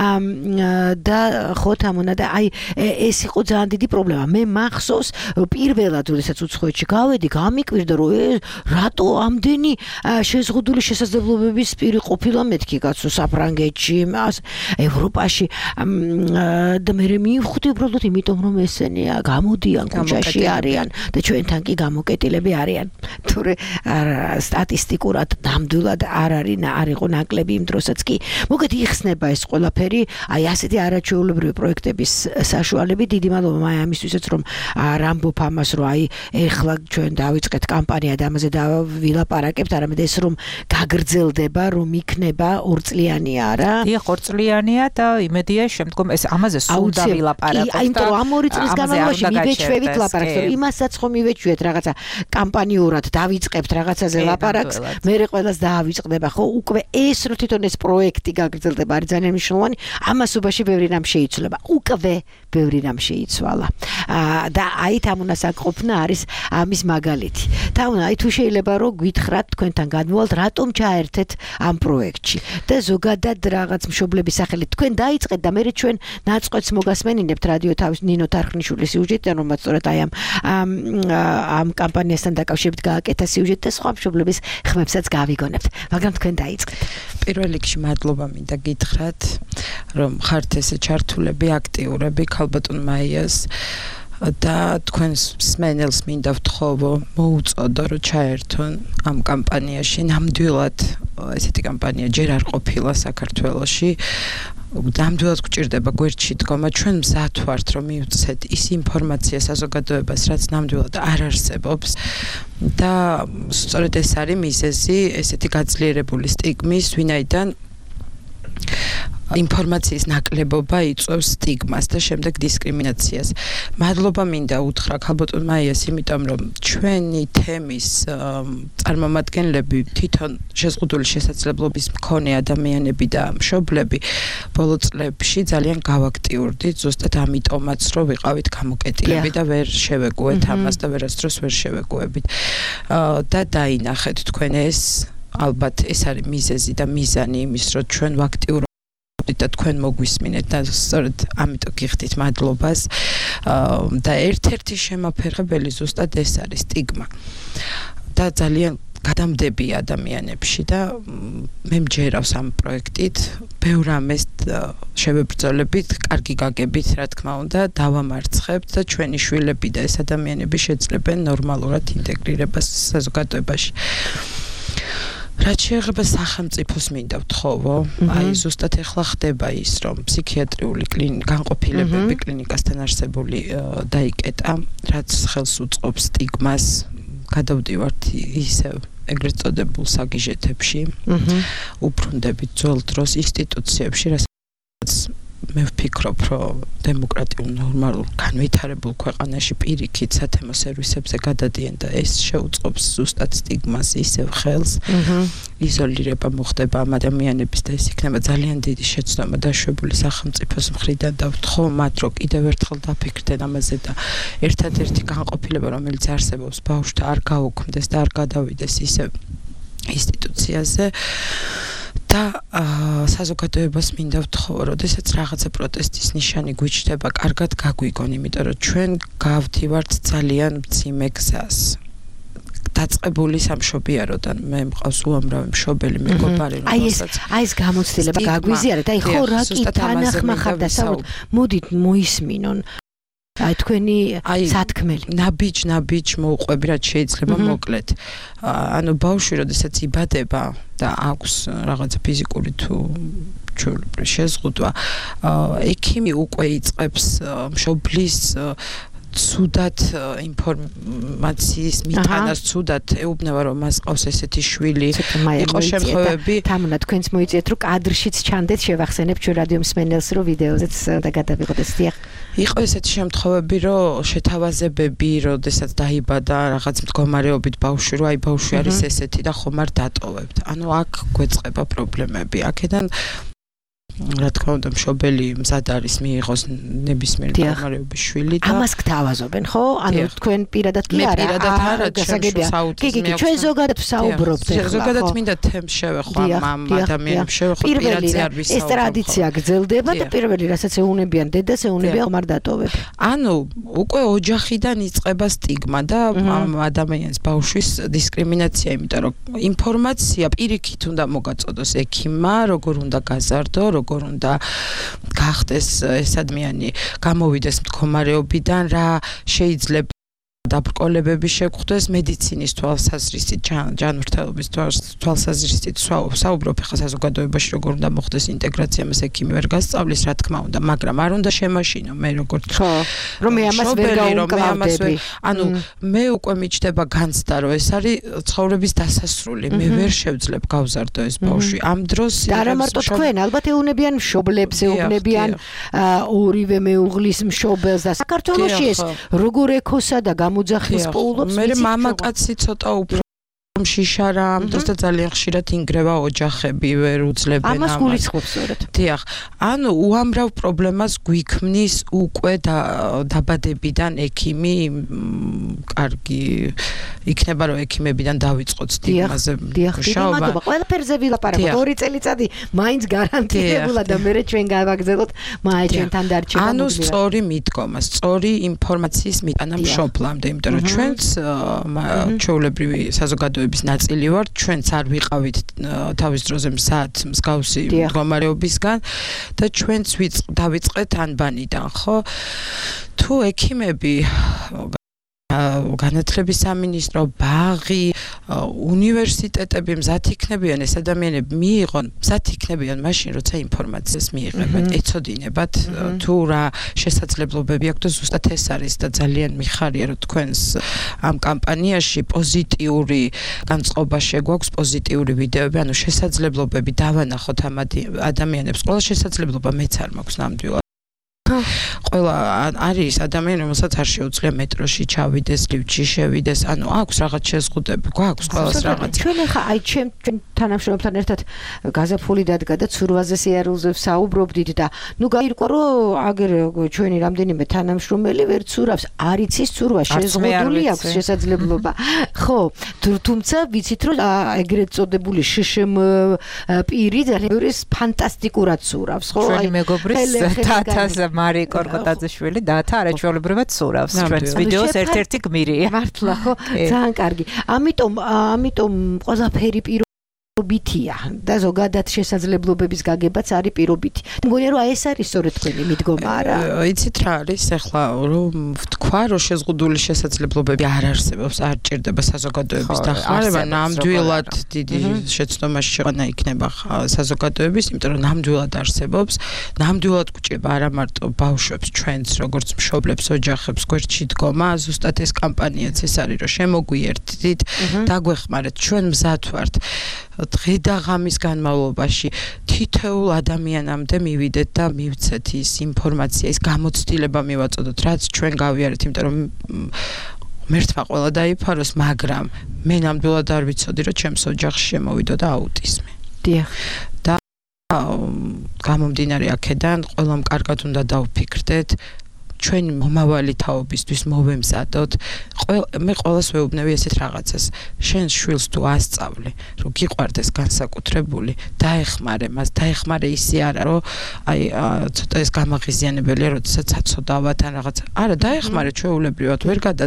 და ხო თამუნა და აი ეს იყო ძალიან დიდი პრობლემა. მე მახსოვს პირველად, როდესაც უცხოეთში გავედი, გამიკვირდა რომ რატო ამდენი შეზღუდული შესაძლებლობების პირი ყოფილა მეთქი კაცო საფრანგეთში, ევროპაში და მე მივხვდი უბრალოდ იმიტომ რომ ესენია გამოდიან კუჩაში არიან და ჩვენთან კი გამოკეტილები არიან. თორე სტატისტიკურად ნამდვილად არ იყო ნაკლები იმ დროსაც კი. მოგეთ იხსნება ეს ყველაფერი, აი ასეთი არაჩვეულებრივი პროექტების საშუალებით. დიდი მადლობა მაი ამისთვისაც რომ რამბობ ამას, რომ აი ეხლა ჩვენ დავიწყეთ კამპანია და ამაზე ვილაპარაკებთ, არამედ ეს რომ გაგრძელდება, რომ იქნება 2 წლიანია რა? დიახ, 2 წლიანია და იმედია შემდგომ ეს ამაზე სულ დავილაპარაკოთ. აი, იმიტომ რომ ამ 2 წლის განმავლობაში მივეჩვევით ლაპარაკს, იმასაც ხომ მივეჩვიეთ რაღაცა კამპანიურად დავიწყებთ რაღაცაზე ლაპარაკს, მერე ყველას დაავიწყდება, ხო? უკვე ეს რომ თვითონ ეს პროექტი გაგრძელდება არის ძალიან მნიშვნელოვანი, ამასობაში ბევრი რამ შეიცვლება. უკვე ბევრი რამ შეიცვალა. და აი თამუნას აკყოფნა არის ამის მაგალითი. თამუნა, აი თუ შეიძლება რომ გითხრათ თქვენთან გადმოვალთ, რატომ ჩაერთეთ ამ პროექტში? და ზოგადად რაღაც მშობლების სახელით თქვენ დაიწყეთ და მე ჩვენ ნაწყვეტს მოგასმენინებთ რადიო თავის ნინო თარხნიშვილის სიუჟეტიდან, რომელმაც სწორედ აი ამ კამპანიასთან დაკავშირებით გააკეთა სიუჟეტი და სხვა მშობლების ხმებსაც გავიგონებთ, მაგრამ თქვენ დაიწყეთ. პირველ რიგში მადლობა მინდა გითხრათ, რომ ხართ ესე ჩართულები, აქტიურები ქალბატონ მაიას და თქვენს მსმენელს მინდა ვთხოვო, მოუწოდო რომ ჩაერთონ ამ კამპანიაში. ნამდვილად ესეთი კამპანია ჯერ არ ყოფილა საქართველოში. ნამდვილად გვჭირდება გვერდში დგომა. ჩვენ მზად ვართ რომ მივცეთ ის ინფორმაცია საზოგადოებას, რაც ნამდვილად არ არსებობს და სწორედ ეს არის მიზეზი ესეთი გაძლიერებული სტიგმის, ვინაიდან ინფორმაციის ნაკლებობა იწვევს სტიგმას და შემდეგ დისკრიმინაციას. მადლობა მინდა უთხრა ქალბატონ მაიას, იმიტომ რომ ჩვენი თემის წარმომადგენლები თვითონ შეზღუდული შესაძლებლობის მქონე ადამიანები და მშობლები ბოლო წლებში ძალიან გავაქტიურდით, ზუსტად ამიტომაც რომ ვიყავით გამოკეტილები და ვერ შევეგუეთ ამას და ვერასდროს ვერ შევეგუებით. და დაინახეთ თქვენ ეს, ალბათ ეს არის მიზეზი და მიზანი იმის, რომ ჩვენ ვაქტიურობთ და თქვენ მოგვისმინეთ და სწორედ ამიტომ გიხდით მადლობას და ერთ-ერთი შემაფერხებელი ზუსტად ეს არის სტიგმა და ძალიან გადამდები ადამიანებში და მე მჯერავს ამ პროექტით ბევრ ამეს შევებრძოლებით, კარგი გაგებით, რა თქმა უნდა, დავამარცხებთ და ჩვენი შვილები და ეს ადამიანები შეძლებენ ნორმალურად ინტეგრირებას საზოგადოებაში. რაც შეეხება სახელმწიფოს მინდა ვთხოვო, აი ზუსტად ეხლა ხდება ის, რომ ფსიქიატრიული განყოფილებები კლინიკასთან არსებული დაიკეტა, რაც ხელს უწყობს სტიგმას, გადავდივართ ისევ ეგრეთ წოდებულ საგიჟეთებში, უბრუნდებით ძველ დროს ინსტიტუციებში, რასაც მე ვფიქრობ, რომ დემოკრატიულ ნორმალურ განვითარებულ ქვეყანაში პირიქით სათემო სერვისებზე გადადიან და ეს შეუწყობს ზუსტად სტიგმას ისევ ხელს. იზოლირება მოხდება ამ ადამიანების და ეს იქნება ძალიან დიდი შეცდომა დაშვებული სახელმწიფოს მხრიდან და ვთხოვ მათ, რომ კიდევ ერთხელ დაფიქრდნენ ამაზე და ერთადერთი განყოფილება, რომელიც არსებობს ბავშვთა არ გაუქმდეს და არ გადავიდეს ისევ ინსტიტუციაზე და საზოგადოებას მინდა ვთხოვო, როდესაც რაღაცა პროტესტის ნიშანი გვიჩნდება, კარგად გაგვიგონ, იმიტომ რომ ჩვენ გავდივართ ძალიან მძიმე გზას. დაწყებული სამშობიაროდან მე მყავს უამრავი მშობელი მეგობარი რომელსაც აი ეს გამოცდილება გაგვიზიარეთ აი ხო რა კი თანახმა ხარ დასავლეთ მოდით მოისმინონ აი თქვენი სათქმელი ნაბიჯ მოუყვები რაც შეიძლება მოკლედ ანუ ბავშვი როდესაც იბადება და აქვს რაღაცა ფიზიკური თუ შეზღუდვა ექიმი უკვე იწყებს მშობლის ცუდად ინფორმაციის მიტანას ცუდად ეუბნება რომ მას ყავს ესეთი შვილი იყო შემთხვევები თამუნა თქვენც მოიწიეთ რომ კადრშიც ჩანდეთ შევახსენებ ჩვენ რადიო მსმენელს რომ ვიდეოზეც და გადავიღოთ ეს დიახ იყო ესეთი შემთხვევები რომ შეთავაზებები როდესაც დაიბადა რაღაც მდგომარეობით ბავშვი რომ აი ბავშვი არის ესეთი და ხომ არ დატოვებთ ანუ აქ გვეწყება პრობლემები აქედან რა თქმა უნდა მშობელი მზად არის მიიღოს ნებისმიერი მდგომარეობის შვილი და ამას გთავაზობენ ხო ანუ თქვენ პირადად კი არა კი ჩვენ ზოგადად ვსაუბრობთ ზოგადად მინდა თემს შევეხო ამ ადამიანებს შევეხო პირადზე არ ვისაუბრებ ეს ტრადიცია გრძელდება და პირველი რასაც ეუნებიან დედას ეუნებიან ხმარ დატოვებ ანუ უკვე ოჯახიდან იწყება სტიგმა და ამ ადამიანის ბავშვის დისკრიმინაცია იმიტომ რომ ინფორმაცია პირიქით უნდა მოგაწოდოს ექიმმა როგორ უნდა გაზარდო როგორ უნდა გახდეს ეს ადამიანი გამოვიდეს მდგომარეობიდან რა შეიძლება დაბრკოლებები შეგვხვდეს მედიცინის თვალსაზრისით ჯანმრთელობის თვალსაზრისით საუბრობ ხა საზოგადოებაში როგორ უნდა მოხდეს ინტეგრაცია მას ექიმი ვერ გასწავლის რა თქმა უნდა მაგრამ არ უნდა შემაშინო მე როგორც რომ მე ამას ვერ გაუმკლავდები ანუ მე უკვე მიჩნდება განცდა რომ ეს არის ცხოვრების დასასრული მე ვერ შევძლებ გავზარდო ეს ბავშვი ამ დროს და არა მარტო თქვენ ალბათ ეუნებიან მშობლებს ეუბნებიან ორივე მეუღლის მშობელს და საქართველოში ეს როგორ ეკოსა და მოძახის პოულობს მე მამაკაცი ცოტა უფრო შიშარა ამ დროს და ძალიან ხშირად ინგრევა ოჯახები ვერ უძლებენ ამას გულისხმობს სწორედ დიახ ანუ უამრავ პრობლემას გვიქმნის უკვე დაბადებიდან ექიმი კარგი იქნება რომ ექიმებიდან დავიწყოთ სტიგმაზე მუშაობა ყველაფერზე ვილაპარაკოთ 2 წელიწადი მაინც გარანტირებულა და მე ჩვენ გავაგზავნოთ მაინც ჩვენთან დარჩება ანუ სწორი მიდგომა სწორი ინფორმაციის მიტანა მშობლამდე იმიტომ რომ ჩვენც ჩვეულებრივი საზოგადოების ნაწილი ვართ, ჩვენც არ ვიყავით თავის დროზე მზად მსგავსი მდგომარეობისგან და ჩვენც დავიწყეთ ანბანიდან, ხო? თუ ექიმები განათლების სამინისტრო, ბაღი, უნივერსიტეტები მზად იქნებიან ეს ადამიანები მიიღონ, მზად იქნებიან მაშინ, როცა ინფორმაციას მიიღებენ, ეცოდინებათ თუ რა შესაძლებლობები აქვს და ზუსტად ეს არის და ძალიან მიხარია რომ თქვენს ამ კამპანიაში პოზიტიური განწყობა შეგვაქვს, პოზიტიური ვიდეოები, ანუ შესაძლებლობები დავანახოთ ამ ადამიანებს, ყველა შესაძლებლობა მეც არ მაქვს ნამდვილად ყველა არის ადამიანი რომელსაც არ შეუძლია მეტროში ჩავიდეს, ლიფტში შევიდეს, ანუ აქვს რაღაც შეზღუდვები, გვაქვს ყველას რაღაც. ჩვენ ახლა აი ჩვენ თანამშრომლებთან ერთად გაზაფხული დადგა და ცურვაზე სიარულზე ვსაუბრობდით და ნუ გაირკვა რომ აგერ ჩვენი რამდენიმე თანამშრომელი ვერ ცურავს, არ იცის ცურვა, შეზღუდული აქვს შესაძლებლობა. ხო, თუმცა ვიცით რომ ეგრეთ წოდებული შშმ პირი ძალიან ფანტასტიკურად ცურავს, ხო? ჩვენი მეგობრის თათას მარი კორკოტაძეშვილი დათა არაჩვეულებრივად ცურავს ჩვენს ვიდეოს ერთ-ერთი გმირია მართლა ხო ძალიან კარგი ამიტომ ყველაფერი პირობითია და ზოგადად შესაძლებლობების გაგებაც არის პირობითი. მგონია რომ ეს არის სწორედ თქვენი მიდგომა არა? იცით რა არის ახლა რომ ვთქვა რომ შეზღუდული შესაძლებლობები არ არსებობს, არ ჭირდება საზოგადოების დახმარება, ნამდვილად დიდი შეცდომაში შეყვანა იქნება საზოგადოების, იმიტომ რომ ნამდვილად არსებობს, ნამდვილად გვჭირდება არა მარტო ბავშვებს, ჩვენც როგორც მშობლებს, ოჯახებს გვერდში დგომა, ზუსტად ეს კამპანიაც ეს არის რომ შემოგვიერთდით, დაგვეხმარეთ, ჩვენ მზად ვართ. დღე და ღამის განმავლობაში თითოეულ ადამიანამდე მივიდეთ და მივცეთ ის ინფორმაცია, ის გამოცდილება მივაწოდოთ, რაც ჩვენ გავიარეთ, იმიტომ რომ მერთმა ყველა დაიფაროს, მაგრამ მე ნამდვილად არ ვიცოდი, რომ ჩემს ოჯახში შემოვიდოდა აუტიზმი. დიახ. და გამომდინარე აქედან, ყველამ კარგად უნდა დავფიქრდეთ, ჩვენი მომავალი თაობისთვის მოვემზადოთ. მე ყოველს ვეუბნები ესეთ რაღაცას. შენ შვილს თუ ასწავლე, რომ გიყვარდეს განსაკუთრებული, დაეხმარე მას, დაეხმარე ისე არა, რომ აი ცოტა ეს გამაღიზიანებელია, როდესაც აცოდავად ან რაღაც. არა, დაეხმარე ჩვეულებრივად,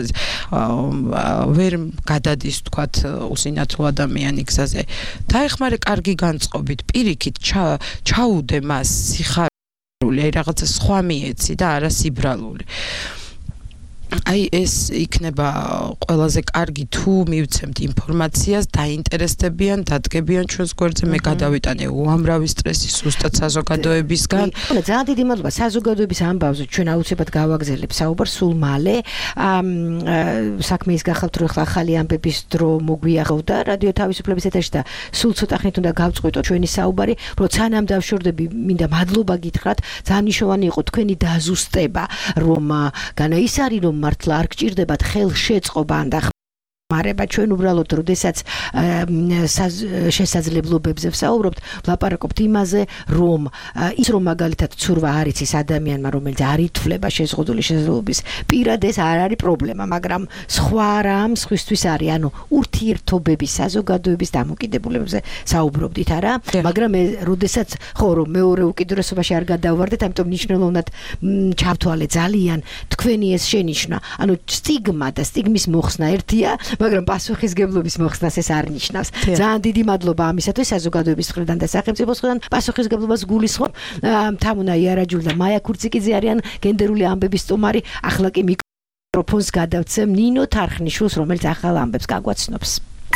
ვერ გადადის თქვათ უსინათლო ადამიანი გზაზე. დაეხმარე კარგი განწყობით, პირიქით ჩაუდე მას სიხარული, აი რაღაცა სხვა მიეცი და არა სიბრალული. აი ეს იქნება ყველაზე კარგი თუ მივცემთ ინფორმაციას, დაინტერესდებიან, დადგებიან ჩვენს გვერდზე, მე გადავიტანე უამრავი სტრესი ზუსტად საზოგადოებისგან. ძალიან დიდი მადლობა საზოგადოების ამბავზე, ჩვენ აუცილებლად გავაგზავნებთ საუბარს სულ მალე. საქმე ის გახავთ, რომ ახალი ამბების დრო მოგვიაღოვდა რადიო თავისუფლების ეთერში და სულ ცოტა ხნით უნდა გავწყვიტოთ ჩვენი საუბარი, რომ სანამ დავშორდები, მინდა მადლობა გითხრათ, ძალიან მნიშვნელოვანი იყო თქვენი დაზუსტება, რომ განა ის არის, რომ მართლა არ გჭირდებათ ხელშეწყობა ან მარება ჩვენ უბრალოდ როდესაც შესაძლებლობებზე ვსაუბრობთ, ვლაპარაკობთ იმაზე, რომ ის რომ მაგალითად ცურვა არ იცის ადამიანმა, რომელიც არ ითვლება შეზღუდული შესაძლებლობის პირად, ეს არ არის პრობლემა, მაგრამ სხვა რამ სხვისთვის არის, ანუ ურთიერთობების საზოგადოების დამოკიდებულებებზე საუბრობდით, არა? მაგრამ როდესაც ხო რომ მეორე უკიდურესობაში არ გადავარდეთ, ამიტომ მნიშვნელოვნად ჩავთვალე ძალიან თქვენი ეს შენიშვნა, ანუ სტიგმა და სტიგმის მოხსნა ერთია, მაგრამ პასუხისგებლობის მოხსნას ეს არ ნიშნავს. ძალიან დიდი მადლობა ამისათვის საზოგადოების მხრიდან და სახელმწიფოს მხრიდან პასუხისგებლობას გულისხმობ. თამუნა იარაჯული და მაია ქურციკიძე არიან გენდერული ამბების სტუმარი. ახლა კი მიკროფონს გადავცემ ნინო თარხნიშვილს, რომელიც ახალ ამბებს გაგვაცნობს.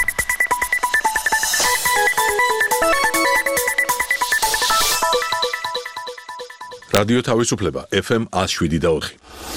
რადიო თავისუფლება FM 107.4.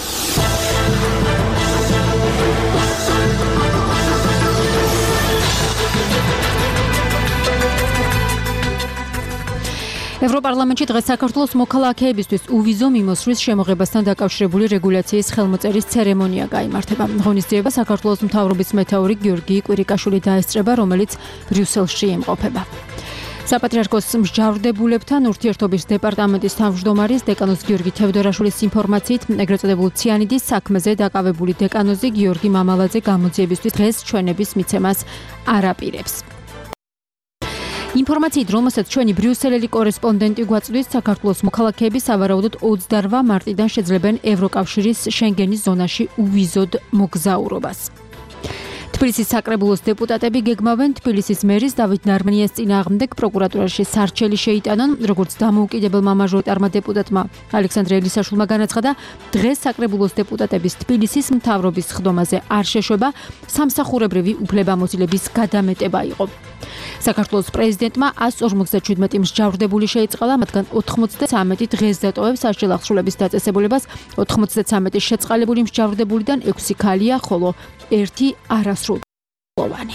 ევროპარლამენტში დღეს საქართველოს მოქალაქეებისთვის უვიზო მიმოსვლის შემოღებასთან დაკავშირებული რეგულაციის ხელმოწერის ცერემონია გაიმართება. ღონისძიება საქართველოს მთავრობის მეთაური გიორგი კვირიკაშვილი დაესწრება, რომელიც ბრიუსელში იმყოფება. საპატრიარქოს მსჯავრდებულებთან ურთიერთობის დეპარტამენტის თავმჯდომარის დეკანოზ გიორგი თევდორაშვილის ინფორმაციით, ეგრეთ წოდებულ ციანიდის საქმეზე დაკავებული დეკანოზი გიორგი მამალაძე გამოძიებისთვის დღეს ჩვენების მიცემას არ აპირებს. ინფორმაციით, რომელსაც ჩვენი ბრიუსელელი კორესპონდენტი გვაწვდის, საქართველოს მოქალაქეები სავარაუდოდ 28 მარტიდან შეძლებენ ევროკავშირის შენგენის ზონაში უვიზოდ მოგზაურობას. თბილისის საკრებულოს დეპუტატები გეგმავენ თბილისის მერის დავით ნარმანიას წინააღმდეგ პროკურატურაში სარჩელი შეიტანონ, როგორც დამოუკიდებელმა მაჟორიტარმა დეპუტატმა ალექსანდრე ელისაშვილმა განაცხადა, დღეს საკრებულოს დეპუტატების თბილისის მთავრობის ხდომაზე არ შეშვება, სამსახურებრივი უფლებამოსილების გადამეტება იყო. საქართველოს პრეზიდენტმა 157 მსჯავრდებული შეიწყალა, მათგან 93 დღეს დატოვებს სასჯელ აღსრულების დაწესებულებას, 93-ის შეწყალებული მსჯავრდებულიდან 6 ქალია, ხოლო 1 არასრულოვანი.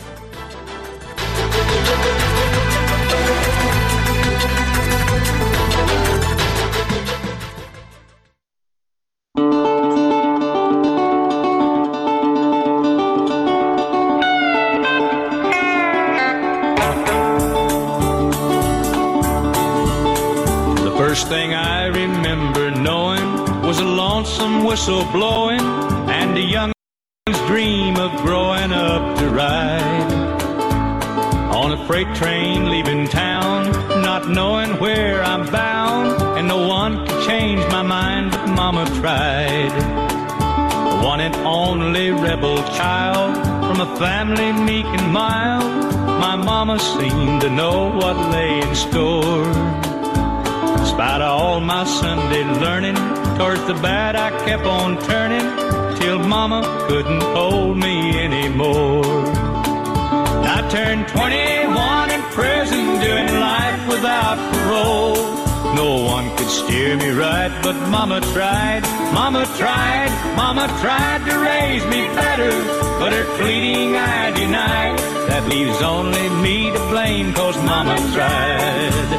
First thing I remember knowing was a lonesome whistle blowing and a young's dream of growing up to ride on a freight train leaving town, not knowing where I'm bound, and no one could change my mind, but Mama tried. The one and only rebel child from a family meek and mild, my Mama seemed to know what lay in store. In spite of all my Sunday learning, towards the bad I kept on turning, till Mama couldn't hold me anymore. I turned 21 in prison, doing life without parole. No one could steer me right, but Mama tried, Mama tried, Mama tried to raise me better, but her pleading I denied. That leaves only me to blame, 'cause Mama tried.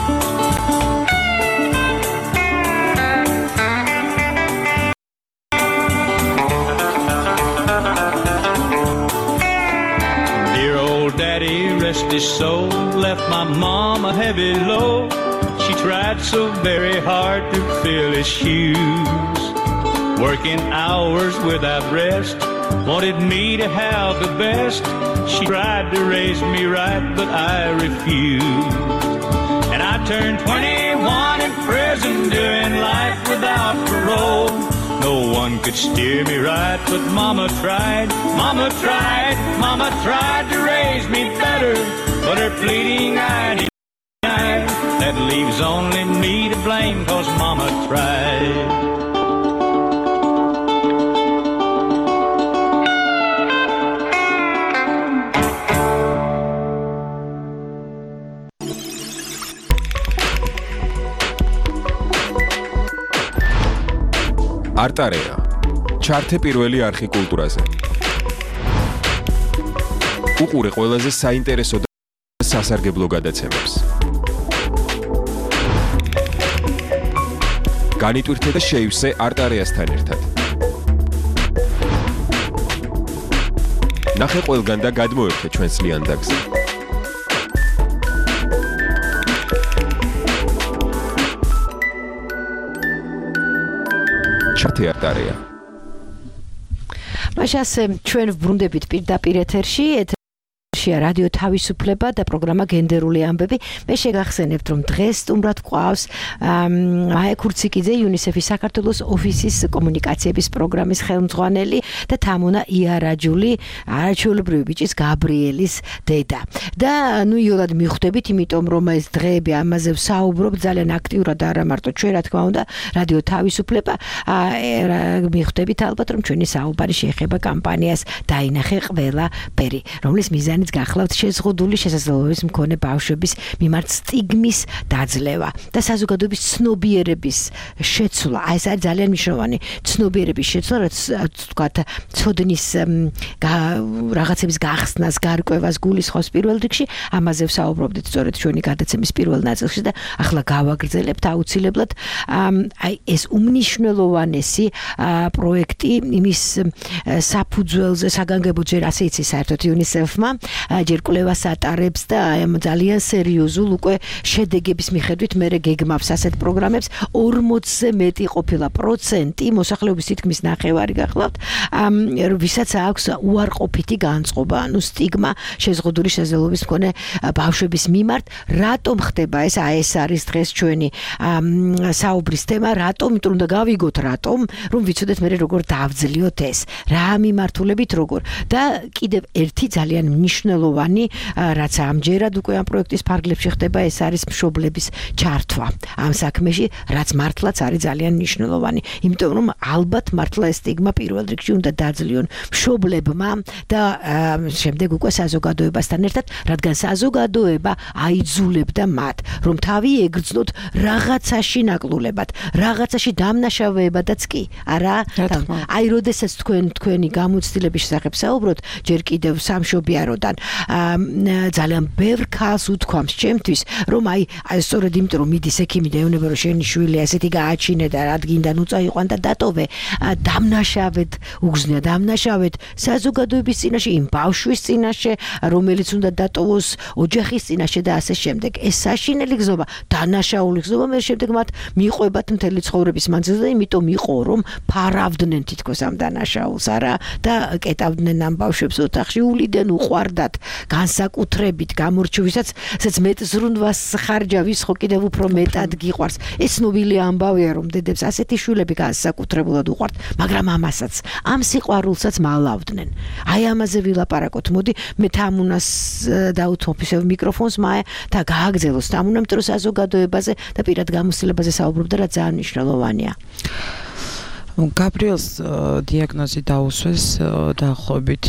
Daddy, rest his soul, left my mom a heavy load. She tried so very hard to fill his shoes. working hours without rest, wanted me to have the best. She tried to raise me right, but I refused. And I turned 21 in prison, doing life without parole. No one could steer me right, but Mama tried, Mama tried, Mama tried to raise me better, but her pleading I denied. That leaves only me to blame, 'cause Mama tried. არტარეა ჩართე პირველი არხი კულტურაზე. უყურე ყველაზე საინტერესო და სასარგებლო გადაცემებს. განიტვირთე და შეივსე არტარეასთან ერთად. ნახე ყველგან და გადმოერთე ჩვენს ლიანდაგზე. ჩათე არტარეა. მაშას ჩვენ ვბრუნდებით პირდაპირ ეთერში რადიო თავისუფლება და პროგრამა გენდერული ამბები. მე შეგახსენებთ, რომ დღეს სტუმრად გვყავს აია ქურციკიძე, იუნისეფის საქართველოს ოფისის კომუნიკაციების პროგრამის ხელმძღვანელი და თამუნა იარაჯული, არაჩვეულებრივი ბიჭის გაბრიელის დედა. და იოლად მიხვდებით, იმიტომ რომ ეს დღეები ამაზე ვსაუბრობ ძალიან აქტიურად, არა მარტო ჩვენ, რა თქმა უნდა, რადიო თავისუფლება, მიხვდებით ალბათ, რომ ჩვენი საუბარი შეეხება კამპანიას დაინახე ყველა პერი, რომლის მიზანიც გახლავთ შეზღუდული შესაძლებლობის მქონე ბავშვების მიმართ სტიგმის დაძლევა და საზოგადოების ცნობიერების შეცვლა. ეს არის ძალიან მნიშვნელოვანი ცნობიერების შეცვლა, რაც თქვათ ცოდნის რაღაცების გახსნას, გარკვევას გულისხმობს პირველ რიგში. ამაზე ვსაუბრობდით სწორედ ჩვენი გადაცემის პირველ ნაწილში და ახლა გავაგრძელებთ აუცილებლად. ეს უმნიშვნელოვანესი პროექტი იმის საფუძველზე საგანგებო ჯერ ასე იცი საერთოდ UNICEF-მა ჯერ კვლევას ატარებს და ძალიან სერიოზულ უკვე შედეგების მიხედვით მერე გეგმავს ასეთ პროგრამებს 40-ზე მეტი ყოფილა პროცენტი მოსახლეობის თითქმის ნახევარი გახლავთ ვისაც აქვს უარყოფითი განწყობა ანუ სტიგმა შეზღუდული შესაძლებლობის მქონე ბავშვების მიმართ რატომ ხდება ეს არის დღეს ჩვენი საუბრის თემა რატომ იმიტომ უნდა გავიგოთ რატომ რომ ვიცოდეთ მერე როგორ დავძლიოთ ეს რა მიმართულებით როგორ და კიდევ ერთი ძალიან მნიშვნელოვანი რაც ამჯერად უკვე ამ პროექტის ფარგლებში ხდება ეს არის მშობლების ჩართვა ამ საქმეში რაც მართლაც არის ძალიან მნიშვნელოვანი იმიტომ რომ ალბათ მართლა ეს სტიგმა პირველ რიგში უნდა დაძლიონ მშობლებმა და შემდეგ უკვე საზოგადოებასთან ერთად რადგან საზოგადოება აიძულებდა მათ რომ თავი ეგრძნოთ რაღაცაში ნაკლულებად რაღაცაში დამნაშავეებადაც კი არა აი როდესაც თქვენი გამოცდილების შესახებ საუბრობთ ჯერ კიდევ სამშობიაროდან ძალიან ბევრ ქალს უთქვამს ჩემთვის რომ აი სწორედ იმიტომ რომ მიდის ექიმი და ეუბნება რომ შენი შვილი ასეთი გააჩინე და რადგან უწაიყვან და დატოვე დამნაშავედ უგზნია დამნაშავედ საზოგადოების წინაშე იმ ბავშვის წინაშე რომელიც უნდა დატოვოს ოჯახის წინაშე და ასე შემდეგ ეს საშინელი გზნობა დანაშაული გზნობა მე შემდეგ მათ მიყვებათ მთელი ცხოვრების მანძილზე და იმიტომ იყო რომ ფარავდნენ თითქოს ამ დანაშაულს არა და კეტავდნენ ამ ბავშვებს ოთახში უვლიდან უყვარდათ განსაკუთრებით გამორჩევისაც მეტ ზრუნვას ხარჯავის ხო კიდევ უფრო მეტად გიყვარს ეს ცნობილი ამბავია რომ დედებს ასეთი შვილები განსაკუთრებულად უყვართ მაგრამ ამასაც ამ სიყვარულსაც მალავდნენ აი ამაზე ვილაპარაკოთ მოდი მე თამუნას დაუთმობ ისევ მიკროფონს მაე და გააგრძელოს თამუნამ მეტრო საზოგადოებაზე და პირად გამოცდილებაზე საუბრობდა რა ძალიან მნიშვნელოვანია გაბრიელს დიაგნოზი დაუსვეს დაახლოებით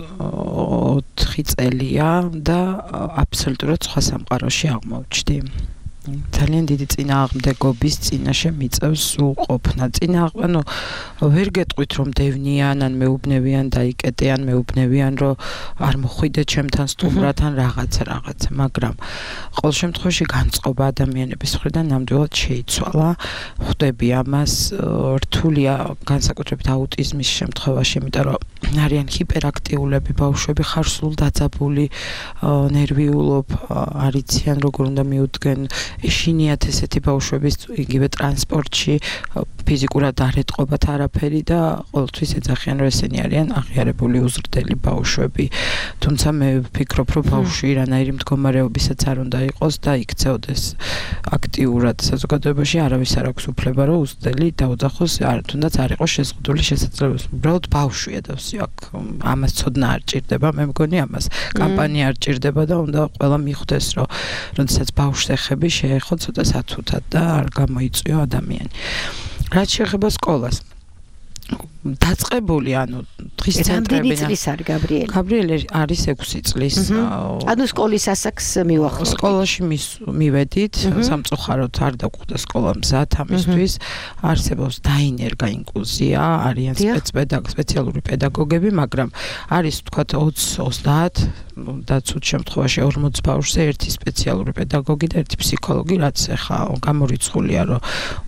4 წელია და აბსოლუტურად სხვა სამყაროში აღმოჩნდი. ძალიან დიდი წინააღმდეგობის წინაშე მიწევს უყოფნა. ანუ ვერ გეტყვით რომ დევნიან ან მეუბნევიან დაიკეტიან მეუბნევიან რომ არ მოხვიდე ჩემთან სტუმრად ან რაღაცა, მაგრამ ყოველ შემთხვევაში განწყობა ადამიანების მხრიდან ნამდვილად შეიცვალა. ხვდები ამას რთულია განსაკუთრებით აუტიზმის შემთხვევაში, იმიტომ რომ არიან ჰიპერაქტიულები ბავშვები ხარსულ დაძაბული ნერვიულობ არიციან როგორ უნდა მიუდგენ ეშინიათ ესეთი ბავშვების იგივე ტრანსპორტში ფიზიკურად არ ეტყობათ არაფერი და ყოველთვის ეძახიან რომ ესენი არიან აღიარებული უზრდელი ბავშვები. თუმცა მე ვფიქრობ რომ ბავშვი რანაირი მდგომარეობისაც არ უნდა იყოს და იქცეოდეს აქტიურად საზოგადოებაში, არავის არ აქვს უფლება რომ უზრდელი დაუძახოს, თუნდაც არ იყოს შეზღუდული შესაძლებლობა. უბრალოდ ბავშვია და აქ ამას ცოდნა არ ჭირდება, მე მგონი ამას კამპანია არ ჭირდება და უნდა ყველა მიხვდეს რომ როდესაც ბავშვს ეხები შეეხო ცოტა სათუთად და არ გამოიწვიო ადამიანი. რაც შეეხება სკოლას დაწყებული, ანუ დღის ცენტრები. წლის არის გაბრიელი? გაბრიელი არის 6 წლის. ანუ სკოლის ასაკს მივახლოვთ. სკოლაში მივედით, სამწუხაროდ არ დაგვხვდა სკოლა მზად ამისთვის. არსებობს დაინერგა ინკლუზია, არიან სპეციალური პედაგოგები, მაგრამ არის თქვათ 20-30 და ცუდ შემთხვევაში 40 ბავშვზე ერთი სპეციალური პედაგოგი და ერთი ფსიქოლოგი, რაც ახლა გამორიცხულია, რომ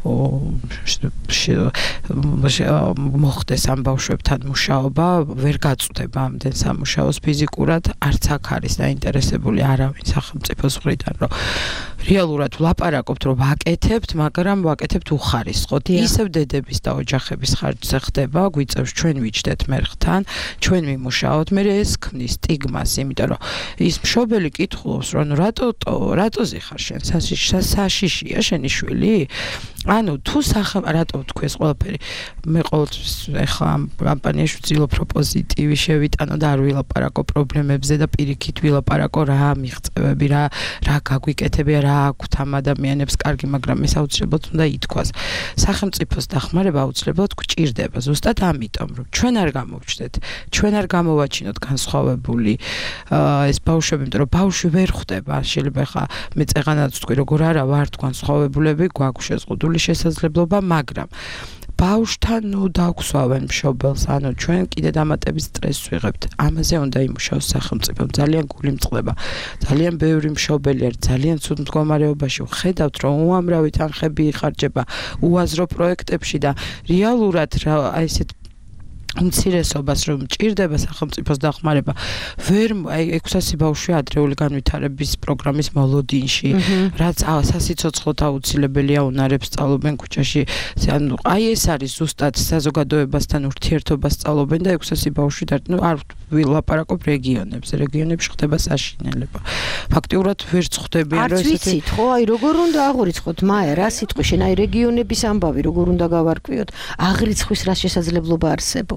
მოხდეს ამ ბავშვებთან მუშაობა, ვერ გაწვდება ამდენ სამუშაოს ფიზიკურად, არც აქ არის დაინტერესებული არავინ სახელმწიფოს მხრიდან, რომ რეალურად ვლაპარაკობთ, რომ ვაკეთებთ, მაგრამ ვაკეთებთ უხარისხოდ. ისევ დედების და ოჯახების ხარჯზე ხდება, გვიწევს ჩვენ ვიჯდეთ მერხთან, ჩვენ ვიმუშაოთ, მე ეს ქმნის სტიგმას, იმიტომ რომ ის მშობელი კითხულობს, რომ რატო ზიხარ შენ საშიშია შენი შვილი? ანუ თუ რატო თქვეს ყველაფერი? მე ყოველთვის ახლა ამ კამპანიაში ვცდილობ რომ პოზიტივი შევიტანო და არ ვილაპარაკო პრობლემებზე და პირიქით ვილაპარაკო რა მიღწევები, რა გაგვიკეთებია, რა აქვთ ამ ადამიანებს კარგი, მაგრამ ეს აუცილებლად უნდა ითქვას. სახელმწიფოს დახმარება აუცილებლად გვჭირდება, ზუსტად ამიტომ, რომ ჩვენ არ გამოვჩდეთ, ჩვენ არ გამოვაჩინოთ განსხვავებული ეს ბავშვები, იმიტომ რომ ბავშვი ვერ ხვდება, შეიძლება ახლა მე წეღანაც თქვი, როგორ არა ვართ განსხვავებულები, გვაქვს შეზღუდული შესაძლებლობა, მაგრამ ბავშვთან დაგვსვავენ მშობელს, ანუ ჩვენ კიდე დამატების სტრესს ვიღებთ. ამაზე უნდა იმუშაოს სახელმწიფო. ძალიან გული მწყდება. ძალიან ბევრი მშობელი არის ძალიან ცუდ მდგომარეობაში. ვხედავთ, რომ უამრავი თანხები იხარჯება უაზრო პროექტებში და რეალურად აი ესეთ უმცირესობას რომ ჭირდება სახელმწიფოს დახმარება, ვერ 600 ბავშვი ადრეული განვითარების პროგრამის მოლოდინში, რაც სასიცოცხლოდ აუცილებელია, უნარებს სწავლობენ ქუჩაში. ანუ აი ეს არის ზუსტად საზოგადოებასთან ურთიერთობა სწავლობენ და 600 ბავშვი არ ვილაპარაკობ რეგიონებზე. რეგიონებში ხდება საშინელება. ფაქტიურად ვერ წხვდებიან რომ ესეთი. არც ვიცით, ხო, აი როგორ უნდა აღურიცხოთ, მაია, რა სიტყვი შენ აი რეგიონების ამბავი, როგორ უნდა გავარკვიოთ? აღრიცხვის რა შესაძლებლობა არსებობს?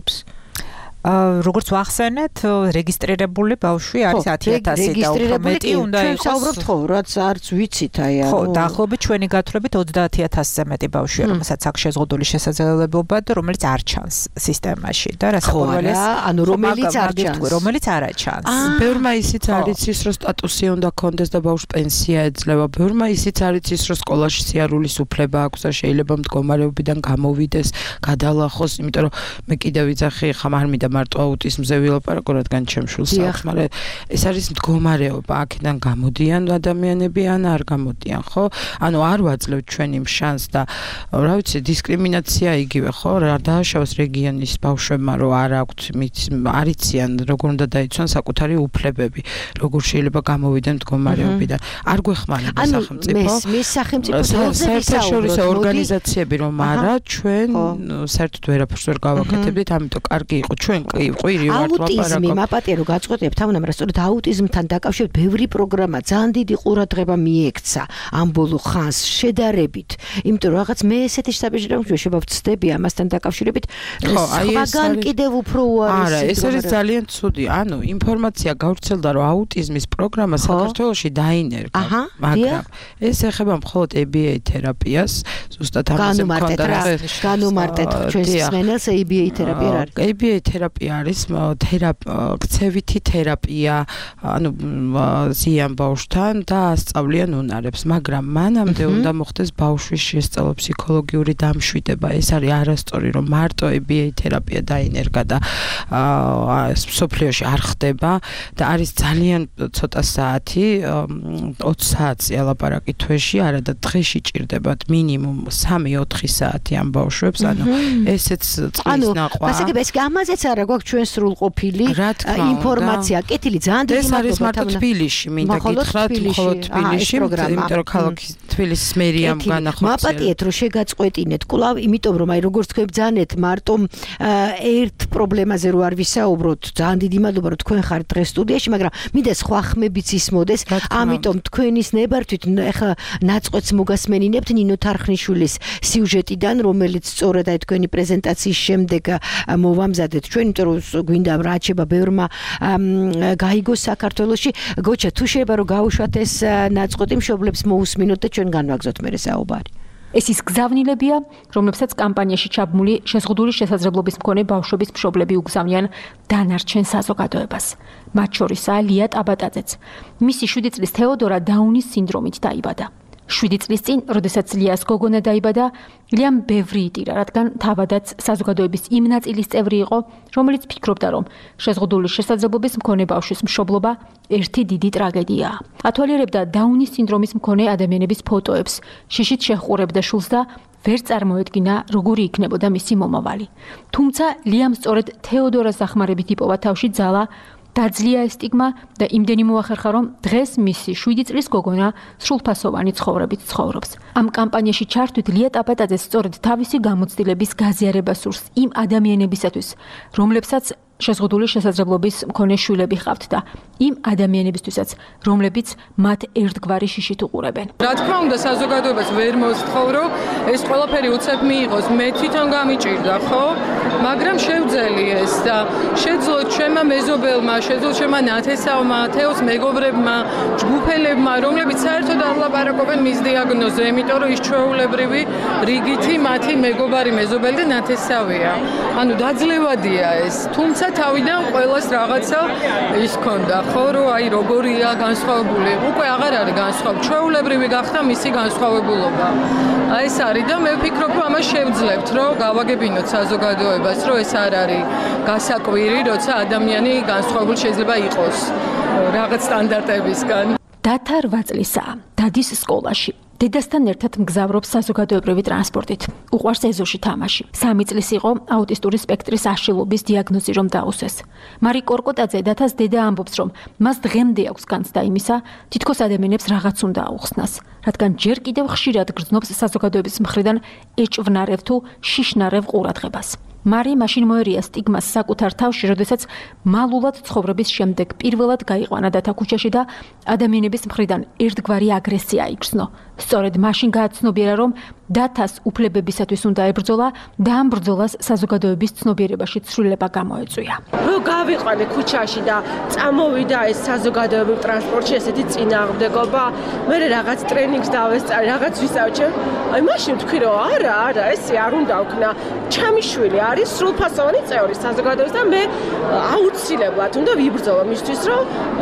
როგორც ვახსენეთ, რეგისტრირებული ბავშვი არის 10000 და უფრო მეტი უნდა იყოს. ვსაუბრობთ ხო, რაც არც ვიცით აი ხო, დაახლოებით ჩვენი გათვლებით 30000-ზე მეტი ბავშვია, რომელსაც აქვს შეზღუდული შესაძლებლობა და რომელიც არ ჩანს სისტემაში და რასაკვირველია, ანუ რომელიც არ ჩანს, რომელიც არ ჩანს. ბევრმა ისიც არის ის, რომ სტატუსი უნდა კონდეს და ბავშვს პენსია ეძლევა. ბევრმა ისიც არის ის, რომ სკოლაში სიარულის უფლება აქვს და შეიძლება მდგომარეობიდან გამოვიდეს, გადალახოს, იმიტომ რომ მე კიდევ ვიძახი, ხა არ მინდა მარტო აუტიზმზე ვილაპარაკო, რადგან ჩემ შვილს აქვს, მაგრამ ეს არის მდგომარეობა, აქედან გამოდიან ადამიანები ან არ გამოდიან, ხო? ანუ არ ვაძლევთ ჩვენ იმ შანსს და რა ვიცი, დისკრიმინაცია იგივე, ხო? რა დააშავოს რეგიონის ბავშვებმა, რომ არ აქვთ არიციან, როგორ უნდა დაიცვან საკუთარი უფლებები, როგორ შეიძლება გამოვიდნენ მდგომარეობიდან. არ გვეხმარება სახელმწიფო. მის სახელმწიფოს საერთაშორისო ორგანიზაციები რომ არა, ჩვენ საერთოდ ვერაფერს ვერ გავაკეთებდით, ამიტომ კარგი იყო ჩვენ ყვირი ვართ ლაპარაკობ. აუტიზმი მაპატია რომ გაწყვეტებთ, ამიტომ რა სწორედ აუტიზმთან დაკავშირებით ბევრი პროგრამა ძალიან დიდი ყურადღება მიექცა ამ ბოლო ხანს შედარებით, იმიტომ რომ რაღაც მე ესეთი საბეჭდავი შევა ვწდები ამასთან დაკავშირებით, სხვაგან კიდევ უფრო უარესი. არა, ეს არის ძალიან ცუდი. ანუ ინფორმაცია გავრცელდა, რომ აუტიზმის პროგრამა საქართველოში დაინერგა, მაგრამ ეს ეხება მხოლოდ ABA თერაპიას, ზუსტად ამაზე მქონდა განუმარტეთ ჩვენს მსმენელს ABA თერაპია რა არის? ABA თერაპია არის ქცევითი თერაპია, ანუ ზიან ბავშვთან და ასწავლიან უნარებს, მაგრამ მანამდე უნდა მოხდეს ბავშვის შესწავლა, ფსიქოლოგიური დამშვიდება. ეს არის არასწორი, რომ მარტო ABA თერაპია დაინერგა და სოფლიოში არ ხდება და არის ძალიან ცოტა საათი, 20 საათი ლაპარაკი თვეში, არა და დღეში ჭირდებათ მინიმუმ 3-4 საათი ამ ბავშვებს, ანუ ესეც წყლის ნახვა. ანუ ასაკები ეს ამაზეც არა გვაქვს ჩვენ სრულყოფილი ინფორმაცია. კეთილი ძალიან დიდი ეს არის მარტო თბილისში, მინდა გითხრათ, მხოლოდ თბილისში, იმიტომ რომ ქალაქი თბილისის მერიამ განახორციელა. მაპატიეთ რომ შეგაწყვეტინეთ კვლავ, იმიტომ რომ აი როგორც თქვენ ბძანეთ მარტო ერთ პრობლემაზე რო არ ვისაუბროთ, ძალიან დიდი მადლობა რომ თქვენ ხართ დღეს სტუდიაში, მაგრამ მინდა სხვა ხმებიც ისმოდეს, ამიტომ თქვენის ნებართვით ახლა ნაწყვეტს მოგასმენინებთ ნინო თარხნიშვილის სიუჟეტიდან, რომელიც სწორედ აი თქვენი პრეზენტაციის შემდეგ მოვამზადეთ ჩვენ, იმიტომ რომ გვინდა რაჩება ბევრმა გაიგოს საქართველოში. გოჩა, თუ შეიძლება რომ გაუშვათ ეს ნაწყვეტი, მშობლებს მოусმინოთ და ჩვენ განვაგზოთ მერე საუბარი. ეს ის გზავნილებია, რომლებსაც კამპანიაში ჩაბმული შეზღუდული შესაძლებლობის მქონე ბავშვების მშობლები უგზავნიან დანარჩენ საზოგადოებას. მათ შორისაა ლია ტაბატაძეც. მისი 7 წლის თეოდორა დაუნის სინდრომით დაიბადა. 7 წლის წინ, როდესაც ლიას გოგონა დაიბადა, ლიამ ბევრი იტირა, რადგან თავადაც საზოგადოების იმ ნაწილის წევრი იყო, რომელიც ფიქრობდა, რომ შეზღუდული შესაძლებლობის მქონე ბავშვის მშობლობა ერთი დიდი ტრაგედიაა. ათვალიერებდა დაუნის სინდრომის მქონე ადამიანების ფოტოებს, შიშით შეჰყურებდა შულს და ვერ წარმოედგინა, როგორი იქნებოდა მისი მომავალი. თუმცა ლიამ სწორედ თეოდორას დახმარებით იპოვა თავში ძალა, დაძლია ეს სტიგმა და იმდენი მოახერხა, რომ დღეს მისი 7 წლის გოგონა სრულფასოვანი ცხოვრებით ცხოვრობს. ამ კამპანიაში ჩართვით ლია ტაბატაძე სწორედ თავისი გამოცდილების გაზიარება სურს იმ ადამიანებისათვის, რომლებსაც შეზღუდული შესაძლებლობის მქონე შვილები ჰყავთ და იმ ადამიანებისთვისაც, რომლებიც მათ ერთგვარი შიშით უყურებენ. რა თქმა უნდა, საზოგადოებას ვერ მოსთხოვ, რომ ეს ყველაფერი უცებ მიიღოს, მე თვითონ გამიჭირდა, ხო? მაგრამ შევძელი ეს და შეძლო ჩემმა მეზობელმა, შეძლო ჩემმა ნათესავმა, თეოს მეგობრებმა, ჯგუფელებმა, რომლებიც საერთოდ არ ლაპარაკობენ მის დიაგნოზზე, იმიტომ რომ ის ჩვეულებრივი რიგითი მათი მეგობარი, მეზობელი და ნათესავია. ანუ დაძლევადია ეს. თუმცა თავიდან ყველას რაღაცა ის ქონდა, ხო, რომ აი როგორია განსხვავებული. უკვე აღარ არის განსხვავებული. ჩვეულებრივი გახდა მისი განსხვავებულობა. აი ეს არის და მე ვფიქრობ, რომ ამას შევძლებთ, რომ გავაგებინოთ საზოგადოებას, რომ ეს არ არის გასაკვირი, როცა ადამიანი განსხვავებული შეიძლება იყოს რაღაც სტანდარტებისგან. დათა 8 წლისაა, დადის სკოლაში. დედასთან ერთად მგზავრობს საზოგადოებრივი ტრანსპორტით. უყვარს ეზოში თამაში. 3 წლის იყო აუტისტური სპექტრის აშლილობის დიაგნოზი რომ დაუსვეს. მარი კორკოტაძე დათას დედა ამბობს, რომ მას დღემდე აქვს განცდა იმისა, თითქოს ადამიანებს რაღაც უნდა აუხსნას, რადგან ჯერ კიდევ ხშირად გრძნობს საზოგადოების მხრიდან ეჭვნარევ თუ შიშნარევ ყურადღებას. მარი მაშინ მოერია სტიგმას საკუთარ თავში, როდესაც მალულად ცხოვრების შემდეგ პირველად გაიყვანა დათა ქუჩაში და ადამიანების მხრიდან ერთგვარი აგრესია იგრძნო. სწორედ მაშინ გააცნობიერა, რომ დათას უფლებებისათვის უნდა ებრძოლა და ამ ბრძოლას საზოგადოების ცნობიერებაში ცვლილება გამოეწვია. რომ გავიყვანე ქუჩაში და წამოვიდა ეს საზოგადოებრივ ტრანსპორტში ესეთი წინააღმდეგობა, მე რაღაც ტრენინგს დავესწარი, რაღაც ვისაუბრე. აი მაშინ ვთქვი, რომ არა, ესე არ უნდა ვქნა. ჩემი შვილი არის სრულფასოვანი წევრი საზოგადოების და მე აუცილებლად უნდა ვიბრძოლო მისთვის, რომ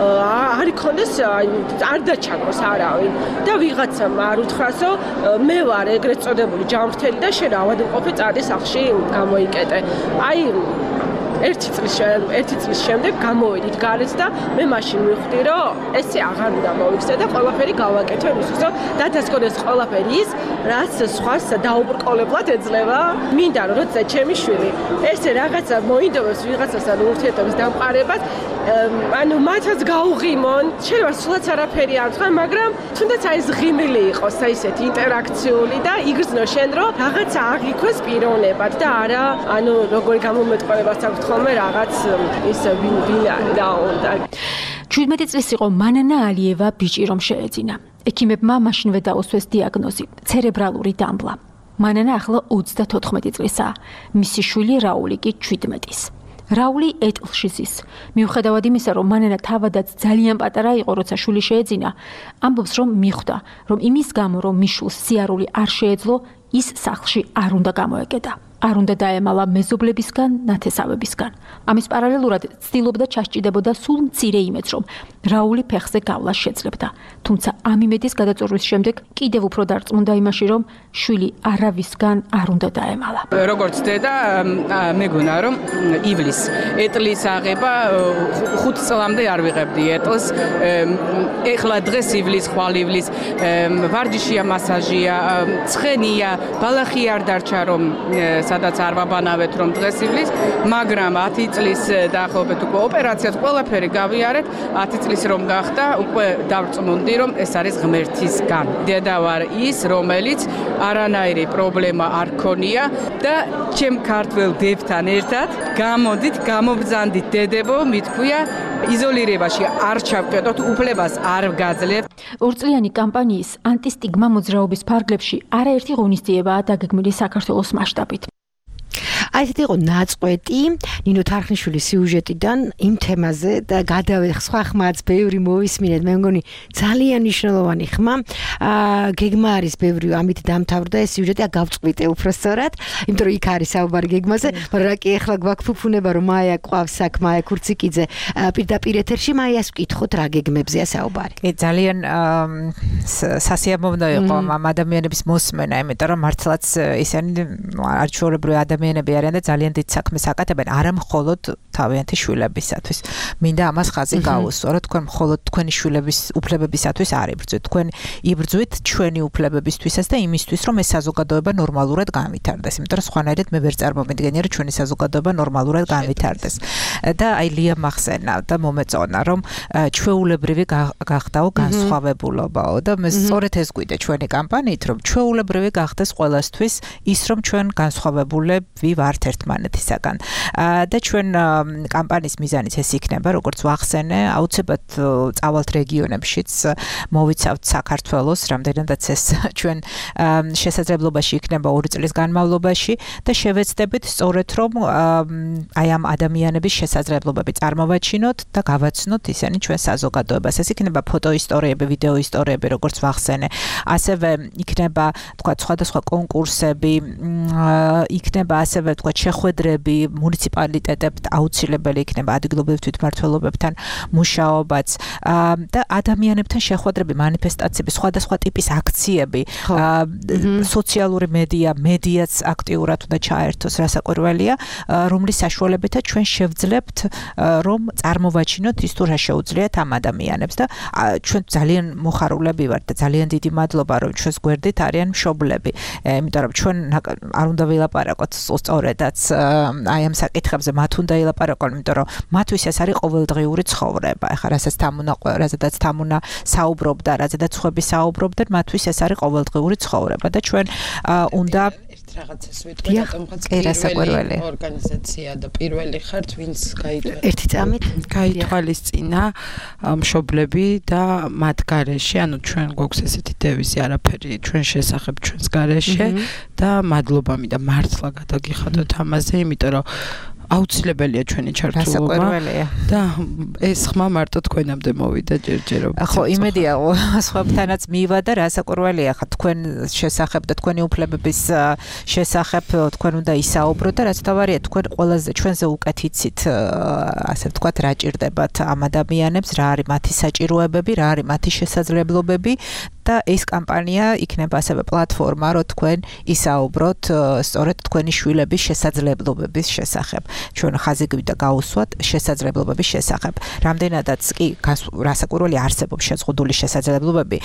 არ იქონდეს არ დაჩაგროს არავინ და ვიღაცამ არ უთხრას, რომ მე ვარ ეგრეთ წოდებული ჯანმრთელი და შენ ავადმყოფი წადი სახლში გამოიკეტე. აი ერთი წლის შემდეგ გამოვედით გარეთ და მე მაშინ მივხვდი, რომ ესე აღარ უნდა მოვიქცე და ყველაფერი გავაკეთე იმისთვის, რომ დათას გქონდეს ყველაფერი ის, რაც სხვას დაუბრკოლებლად ეძლევა. მინდა რომ როცა ჩემი შვილი ესე რაღაცა მოინდომებს ვიღაცასთან ურთიერთობის დამყარებას, ანუ მათაც გაუღიმონ, შეიძლება სულაც არაფერი არ თქვა, მაგრამ თუნდაც აი ეს ღიმილი იყოს, აი ესეთი ინტერაქციული და იგრძნო შენ, რომ რაღაცა აღიქვეს პიროვნებად და არა, ანუ როგორი გამომეტყველებას აქვს ხოლმე რაღაც ის ვინ არის და უნდა. 17 წლის იყო მანანა ალიევა ბიჭი რომ შეეძინა. ექიმებმა მაშინვე დაუსვეს დიაგნოზი ცერებრალური დამბლა. მანანა ახლა 34 წლისაა. მისი შვილი რაული კი 17-ის. რაული ეტლში ზის. მიუხედავად იმისა, რომ მანანა თავადაც ძალიან პატარა იყო, როცა შვილი შეეძინა, ამბობს, რომ მიხვდა, რომ იმის გამო, რომ მიშულს სიარული არ შეეძლო, ის სახლში არ უნდა გამოეკეტა. არ უნდა დაემალა მეზობლებისგან, ნათესავებისგან. ამის პარალელურად ცდილობდა ჩასჭიდებოდა სულ მცირე იმედს, რომ რაული ფეხზე გავლას შეძლებდა. თუმცა ამ იმედის გადაწურვის შემდეგ კიდევ უფრო დარწმუნდა იმაში, რომ შვილი არავისგან არ უნდა დაემალა. როგორც დედა, მეგონა, რომ ივლის ეტლის აღება 5 წლამდე არ ვიღებდი ეტლს. ეხლა დღეს ივლის, ხვალ ივლის, ვარჯიშია, მასაჟია, ცხენია, ბალახი არ დარჩა, რომ სადაც არ ვაბანავეთ რომ დღეს ივლის, მაგრამ 10 წლის დაახლოებით უკვე ოპერაციას ყველაფერი გავიარეთ, 10 წლის რომ გახდა, უკვე დავწმუნდი რომ ეს არის ღმერთისგან. დედა ვარ ის, რომელიც არანაირი პრობლემა არ ქონია და ჩემ ქართველ დებთან ერთად გამოდით, გამობრძანდით დედებო, მithქვია იზოლირებაში არ ჩავკეტოთ, უფლებას არ გაძლევთ. ორწლიანი კამპანიის ანტისტიგმა მოძრაობის ფარგლებში არაერთი ღონისძიებაა დაგეგმილი საქართველოს მასშტაბით. აი ესეთი იყო ნაწყვეტი ნინო თარხნიშვილის სიუჟეტიდან იმ თემაზე და სხვა ხმაც ბევრი მოვისმინეთ, მე მგონი ძალიან მნიშვნელოვანი ხმა. გეგმა არის ბევრი, ამით დამთავრდა ეს სიუჟეტი, გავწყვიტე უბრალოდ, იმიტომ რომ იქ არის საუბარი გეგმაზე, მაგრამ რა კი ახლა გვაქვს ფუფუნება რომ მაია ყავს აქ, მაია ქურციკიძე პირდაპირ ეთერში, მაიას ვკითხოთ რა გეგმებზეა საუბარი. კი, ძალიან სასიამოვნო იყო ამ ადამიანების მოსმენა, იმიტომ რომ მართლაც ისინი არჩეულებრივი ადამიანები არიან და ძალიან დიდ საქმეს აკეთებენ, არა მხოლოდ თავიანთი შვილებისათვის. მინდა ამას ხაზი გაუსვა, რომ თქვენ მხოლოდ თქვენი შვილების უფლებებისათვის არ იბრძვით, თქვენ იბრძვით ჩვენი უფლებებისთვისაც და იმისთვის, რომ ეს საზოგადოება ნორმალურად განვითარდეს. იმიტომ რომ სხვანაირად მე ვერ წარმომიდგენია, რომ ჩვენი საზოგადოება ნორმალურად განვითარდეს. და აი ლია მახსენა და მომეწონა, რომ ჩვეულებრივი გახდაო განსხვავებულობაო და მე სწორედ ეს გვიდა ჩვენი კამპანიით, რომ ჩვეულებრივი გახდეს ყველასთვის ის, რომ ჩვენ განსხვავებულები ვართ ერთმანეთისაგან. და ჩვენ კამპანიის მიზანიც ეს იქნება, როგორც ვახსენე, აუცილებლად წავალთ რეგიონებშიც, მოვიცავთ საქართველოს, რამდენადაც ეს ჩვენ შესაძლებლობაში იქნება 2 წლის განმავლობაში და შევეცდებით სწორედ რომ აი ამ ადამიანების შესაძლებლობები წარმოვაჩინოთ და გავაცნოთ ისინი ჩვენ საზოგადოებას. ეს იქნება ფოტოისტორიები, ვიდეო ისტორიები, როგორც ვახსენე. ასევე იქნება, თქვა, სხვადასხვა კონკურსები, იქნება ასევე თქვა შეხვედრები მუნიციპალიტეტებთან, აუცილებელი იქნება ადგილობრივ თვითმმართველობებთან მუშაობაც და ადამიანებთან შეხვედრები, მანიფესტაციები, სხვადასხვა ტიპის აქციები, სოციალური მედიაც აქტიურად უნდა ჩაერთოს, რასაკვირველია, რომლის საშუალებითაც ჩვენ შევძლებთ რომ წარმოვაჩინოთ ის თუ რა შეუძლიათ ამ ადამიანებს და ჩვენ ძალიან მოხარულები ვართ და ძალიან დიდი მადლობა რომ ჩვენს გვერდით არიან მშობლები, იმიტომ რომ ჩვენ არ უნდა ვილაპარაკოთ სწორედაც აი ამ საკითხებზე, მათ უნდა ილაპარაკონ, იმიტომ რომ მათთვის ეს არის ყოველდღიური ცხოვრება. ეხლა რაზედაც თან უნდა საუბრობდა, რაზედაც ხვები საუბრობდნენ, მათთვის ეს არის ყოველდღიური ცხოვრება და ჩვენ უნდა რაღაცას ვიტყვი, რატომღაც პირველი ორგანიზაცია და პირველი ხართ, ვინც გაითვალისწინა მშობლები და მათ გარეშე, ანუ ჩვენ გვაქვს ესეთი დევიზი, არაფერი ჩვენ შესახებ ჩვენს გარეშე და მადლობა მინდა მართლა გადაგიხადოთ ამაზე, იმიტომ რომ აუცილებელია ჩვენი ჩართულობა და ეს ხმა მარტო თქვენამდე მოვიდა ჯერჯერობით. ხო, იმედია სხვებთანაც მივა და რასაკვირველია, ხა თქვენ შესახებ და თქვენი უფლებების შესახებ თქვენ უნდა ისაუბროთ და რაც თავარია, თქვენ ყველაზე ჩვენზე უკეთ იცით, ასე ვთქვათ, რა ჭირდებათ ამ ადამიანებს, რა არის მათი საჭიროებები, რა არის მათი შესაძლებლობები და ეს კამპანია იქნება ასევე პლატფორმა, რომ თქვენ ისაუბროთ სწორედ თქვენი შვილების შესაძლებლობების შესახებ. ჩვენ ხაზი გვიდა გაუსვათ შესაძლებლობების შესახებ. რამდენადაც კი რასაკვირველი არსებობს შეზღუდული შესაძლებლობები,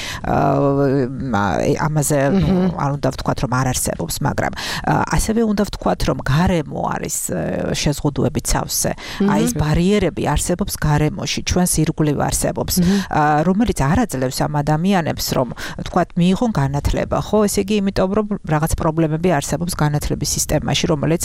ამაზე არ უნდა ვთქვათ, რომ არ არსებობს, მაგრამ ასევე უნდა ვთქვათ, რომ გარემო არის შეზღუდვებით სავსე. აი ეს ბარიერები არსებობს გარემოში, ჩვენს ირგვლივ არსებობს, რომელიც არ აძლევს ამ ადამიანებს, რომ თქვათ მიიღონ განათლება, ხო? ესე იგი, იმიტომ რომ რაღაც პრობლემები არსებობს განათლების სისტემაში, რომელიც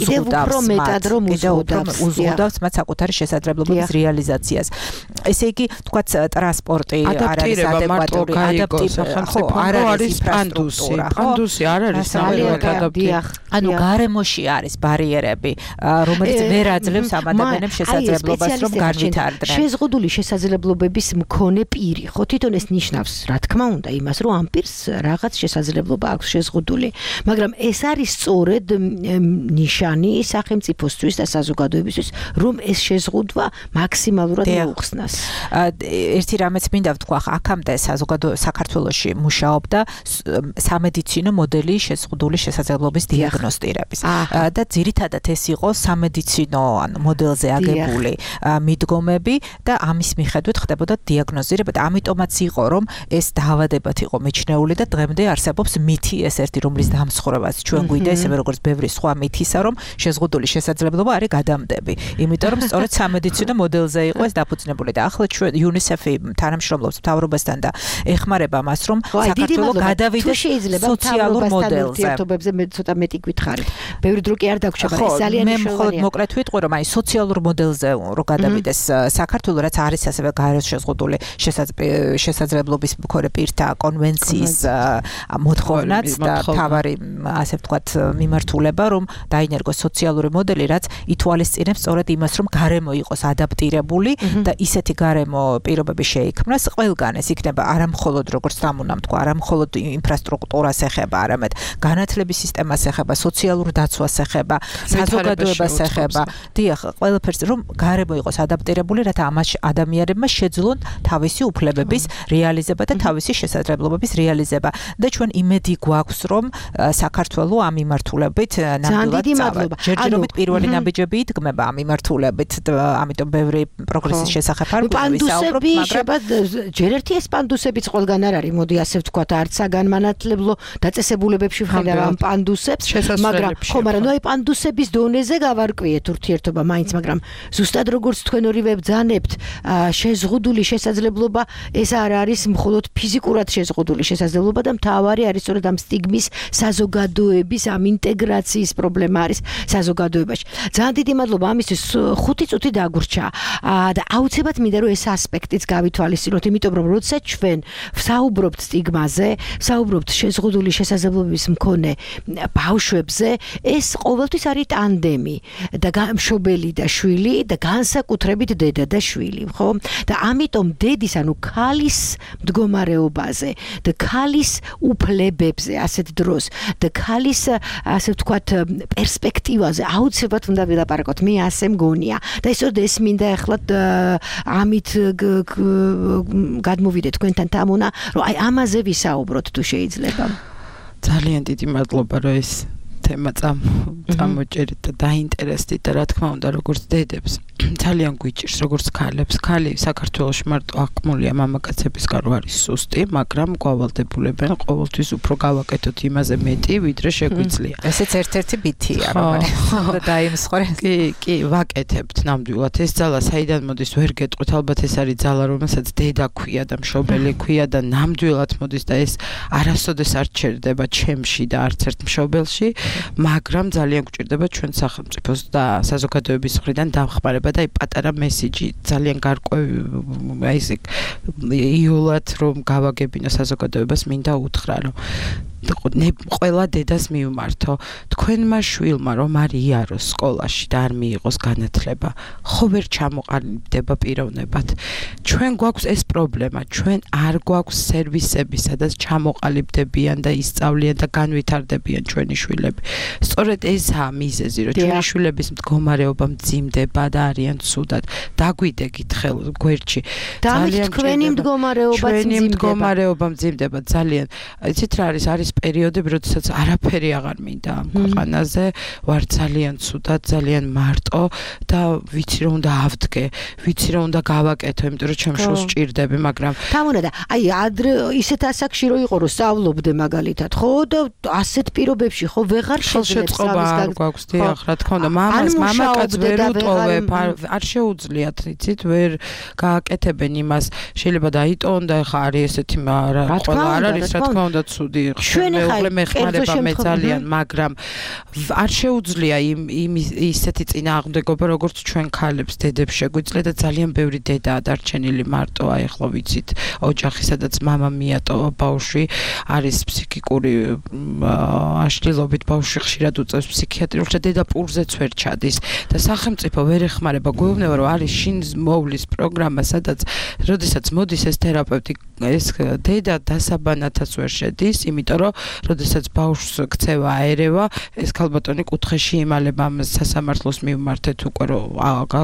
უზღუდავს მათ საკუთარი შესაძლებლობების რეალიზაციას. ესე იგი, თქვათ ტრანსპორტი არ არის ადეკვატური, არ არის პანდუსი არ არის ადაპტირებული. ანუ გარემოში არის ბარიერები, რომელიც ვერ აძლევს ამ ადამიანებს შესაძლებლობას, რომ განვითარდნენ. შეზღუდული შესაძლებლობების მქონე პირი, ხო, თვითონ ეს ნიშნავს, რა თქმა უნდა, იმას, რომ ამ პირს რაღაც შესაძლებლობა აქვს შეზღუდული, მაგრამ ეს არის სწორედ ნიშანი სახელმწიფოსთვის და საზოგადოებისთვის, რომ ეს შეზღუდვა მაქსიმალურად მოუხსნას. ერთი რამეც მინდა ვთქვა, აქამდე საქართველოში მუშაობდა სამედიცინო მოდელი შეზღუდული შესაძლებლობის დიაგნოსტირების და ძირითადად ეს იყო სამედიცინო მოდელზე აგებული მიდგომები და ამის მიხედვით ხდებოდა დიაგნოზირება და ამიტომაც იყო, რომ ეს დაავადებად იყო მიჩნეული და დღემდე არსებობს მითი ეს ერთი, რომლის დამსხვრევაც ჩვენ გვიდა ისევე როგორც ბევრი სხვა მითისა, რომ შეზღუდული შესაძლებლობა არის გადამდები. იმიტომ რომ სწორედ სამედიცინო მოდელზე იყო ეს დაფუძნებული და ახლა ჩვენ UNICEF-ი თანამშრომლობს მთავრობასთან და ეხმარება მას, რომ საქართველოს გადავიდეს სოციალურ მოდელზე. ურთიერთობებზე მე ცოტა მეტი გითხარით. ბევრი დრო კი არ დაგვრჩება, ეს ძალიან მე მხოლოდ მოკლედ ვიტყვი, რომ აი სოციალურ მოდელზე რომ გადავიდეს საქართველოს, რაც არის ასევე გაეროს შეზღუდული შესაძლებლობის მქონე პირთა კონვენციის მოთხოვნაც და თავარი ასე ვთქვათ მიმართულება, რომ დაინერგოს სოციალური მოდელი, რაც ითვალისწინებს სწორედ იმას, რომ გარემო იყოს ადაპტირებული და ისეთი გარემო პირობები შეიქმნას ყველგან. ეს იქნება არა მხოლოდ როგორც სამუნამ თქვა, არა მხოლოდ ინფრასტრუქტურას ეხება, არამედ განათლების სისტემას ეხება, სოციალურ დაცვას ეხება, საზოგადოებას ეხება. დიახ, ყველაფერს რომ გარემო იყოს ადაპტირებული, რათა ამას ადამიანებმა შეძლონ თავისი უფლებების რეალიზება და თავისი შესაძლებლობების რეალიზება. და ჩვენ იმედი გვაქვს, რომ საქართველოს ამ მიმართულებით ნამდვილად წავა. ჯერჯერობით პირველი ნაბიჯები იდგმება ამ მიმართულებით, ამიტომ ბევრი პროგრესის შესახებ არ გვისაუბრობთ, მაგრამ ჯერ ერთი ეს პანდუსებიც ყველგან არ არის, მოდი ასე ვთქვათ, არც საგანმანათლებლო დაწესებულებებში ვხედავ ამ პანდუსებს, მაგრამ ხო, მაგრამ ნუ აი პანდუსების დონეზე გავარკვიეთ ურთიერთობა მაინც, მაგრამ ზუსტად როგორც თქვენ ორივე ბრძანებთ, შეზღუდული შესაძლებლობა ეს არ არის მხოლოდ ფიზიკურად შეზღუდული შესაძლებლობა და მთავარი არის სწორედ ამ სტიგმის საზოგადოების ამ ინტეგრაციის პრობლემა არის საზოგადოებაში. ძალიან დიდი მადლობა ამისთვის 5 წუთი დაგვრჩა და აუცილებლად მინდა რომ ეს ასპექტიც გავითვალისწინოთ, იმიტომ რომ როდესაც ჩვენ ვსაუბრობთ სტიგმაზე, ვსაუბრობთ შეზღუდული შესაძლებლობების მქონე ბავშვებზე, ეს ყოველთვის არის ტანდემი და მშობელი და შვილი და განსაკუთრებით დედა და შვილი, ხო? და ამიტომ დედის, ანუ ქალის მდგომარეობაზე და ქალის უფლებებზე ასეთ დროს და ქალის ასე ვთქვათ პერსპექტივაზე აუცილებლად უნდა ვილაპარაკოთ. მე ასე მგონია და ეს მინდა ახლა ამით გადმოვიდეთ თქვენთან თამუნა, რომ აი ამაზე ვისაუბროთ თუ შეიძლება. ძალიან დიდი მადლობა რომ ეს თემა წამოჭერეთ და დაინტერესდით და რა თქმა უნდა როგორც დედებს ძალიან გვიჭირს როგორც ქალებს. ქალი საქართველოში მარტო აყმულია მამაკაცებისგან რო არის სუსტი, მაგრამ გავალდებულებენ ყოველთვის უფრო გავაკეთოთ იმაზე მეტი, ვიდრე შეგვიძლია. ესეც ერთ-ერთი ბითია, რომელიც უნდა დაიმსხვრეს. კი, ვაკეთებთ ნამდვილად. ეს ძალა საიდან მოდის ვერ გეტყვით, ალბათ ეს არის ძალა, რომელსაც დედა ქვია და მშობელი ქვია და ნამდვილად მოდის და ეს არასოდეს არ ჩერდება ჩემში და არც ერთ მშობელში, მაგრამ ძალიან გვჭირდება ჩვენ სახელმწიფოს და საზოგადოების მხრიდან დამხმარება და აი პატარა მესიჯი ძალიან გარკვევი აი ესე იოლად რომ გავაგებინო საზოგადოებას მინდა უთხრა რომ ყველა დედას მივმართო თქვენმა შვილმა რომ არ იაროს სკოლაში და არ მიიღოს განათლება ხო ვერ ჩამოყალიბდება პიროვნებად ჩვენ გვაქვს ეს პრობლემა ჩვენ არ გვაქვს სერვისები სადაც ჩამოყალიბდებიან და ისწავლიან და განვითარდებიან ჩვენი შვილები სწორედ ესაა მიზეზი რომ ჩვენი შვილების მდგომარეობა მძიმდება და არიან ცუდად დაგვიდეგით ხელ გვერდში ძალიან თქვენი მდგომარეობა მძიმდება ძალიან იცით რა არის პერიოდები, როდესაც არაფერი აღარ მინდა ამ ქვეყანაზე, ვარ ძალიან ცუდად, ძალიან მარტო და ვიცი რომ უნდა ავდგე, ვიცი რომ უნდა გავაკეთო, იმიტომ რომ ჩემ შულს ჭირდები, მაგრამ თამუნა და აი ადრე ისეთ ასაკში რო იყო რომ სწავლობდე მაგალითად, ხო და ასეთ პირობებში ხო ვეღარ შეძლებს არ გვაქვს დიახ, რა თქმა უნდა, მამაკაც ვერ უტოვებ, არ შეუძლიათ, იცით, ვერ გააკეთებენ იმას, შეიძლება დაიტოვონ და ხა არის ესეთი ყველა არ არის, რა თქმა უნდა, ცუდი მეუღლე მეხმარება მე ძალიან, მაგრამ არ შეუძლია ისეთი წინააღმდეგობა, როგორც ჩვენ ქალებს, დედებს შეგვიძლია და ძალიან ბევრი დედაა დარჩენილი მარტო, აი ახლა ვიცით, ოჯახი, სადაც მამა მიატოვა ბავშვი, არის ფსიქიკური აშლილობით ბავშვი ხშირად უწევს ფსიქიატრიულ და დედა პურზეც ვერ ჩადის და სახელმწიფო ვერ ეხმარება, გვეუბნება რომ არის შინ მოვლის პროგრამა, სადაც როდესაც მოდის ეს თერაპევტი, ეს დედა დასაბანათაც ვერ შედის, იმიტომ რომ როდესაც ბავშვს ქცევა აერევა, ეს ქალბატონი კუთხეში იმალება ამ სასამართლოს მივმართეთ უკვე რომ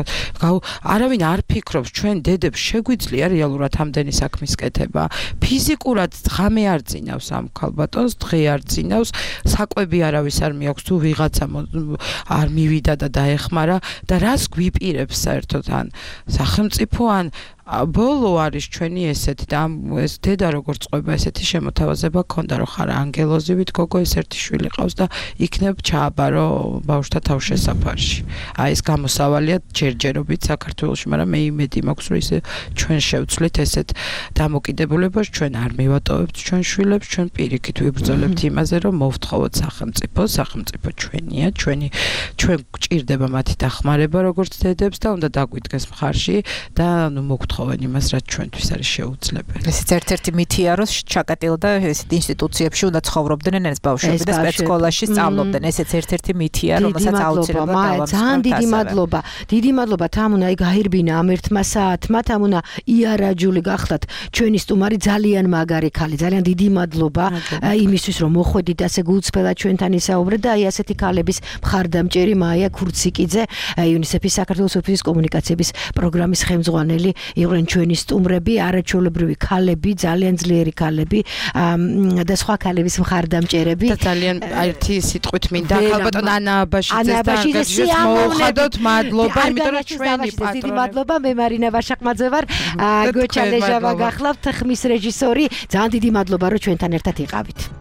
არავინ არ ფიქრობს ჩვენ დედებს შეგვიძლია რეალურად ამდენი საქმის კეთება. ფიზიკურად ღამე არ წინავს ამ ქალბატონს, დღე არ წინავს, საკვები არავის არ მიაქვს თუ ვიღაცა არ მივიდა და დაეხმარა და რას გვიპირებს საერთოდ ან სახელმწიფო ან ბოლო არის ჩვენი ესეთი და ეს დედა როგორც ყვება ესეთი შემოთავაზება ქონდა რომ ხარ ანგელოზივით გოგო ეს ერთი შვილი ყავს და იქნებ ჩააბარო ბავშვთა თავშესაფარში. აი ეს გამოსავალია ჯერჯერობით საქართველოში, მაგრამ მე იმედი მაქვს რომ ისე ჩვენ შევცვლით ესეთ დამოკიდებულებას, ჩვენ არ მივატოვებთ ჩვენ შვილებს, ჩვენ პირიქით ვიბრძოლებთ იმაზე რომ მოვთხოვოთ სახელმწიფო ჩვენია, ჩვენ გვჭირდება მათი დახმარება როგორც დედებს და უნდა დაგვიდგეს მხარში და ნუ მოგთხოვენ იმას რაც ჩვენთვის არის შეუძლებელი. ესეც ერთ-ერთი მითია რომ ჩაკატილ და ესეთ ინსტიტუციებში უნდა ცხოვრობდნენ ეს ბავშვები და სპეცსკოლაში სწავლობდნენ. ესეც ერთ-ერთი მითია რომელსაც აუცილებლად დავამსხვრევთ. ძალიან დიდი მადლობა. დიდი მადლობა თამუნა, აი გაირბინა ამ ერთმა საათმა თამუნა იარაჯული გახდათ ჩვენი სტუმარი ძალიან მაგარი ქალი. ძალიან დიდი მადლობა იმისთვის რომ მოხვედით ასე გულწრფელად ჩვენთან ისაუბრეთ და აი ასეთი ქალების მხარდამჭერი მაია ქურციკიძე UNICEF-ის საქართველოს ოფისის კომუნიკაციების პროგრამის ხელმძღვანელი იყვნენ ჩვენი სტუმრები, არაჩვეულებრივი ქალები, ძალიან ძლიერი ქალები და სხვა ქალების მხარდამჭერები და ძალიან ერთი სიტყვით მინდა ქალბატონ ანა აბაშიძეს და მოუხადოთ მადლობა, იმიტომ რომ ჩვენი პატრონი. დიდი მადლობა, მე მარინა ვაშაკმაძე ვარ, გოჩა ლეჟავა გახლავთ, ხმის რეჟისორი. ძალიან დიდი მადლობა რომ ჩვენთან ერთად იყავით.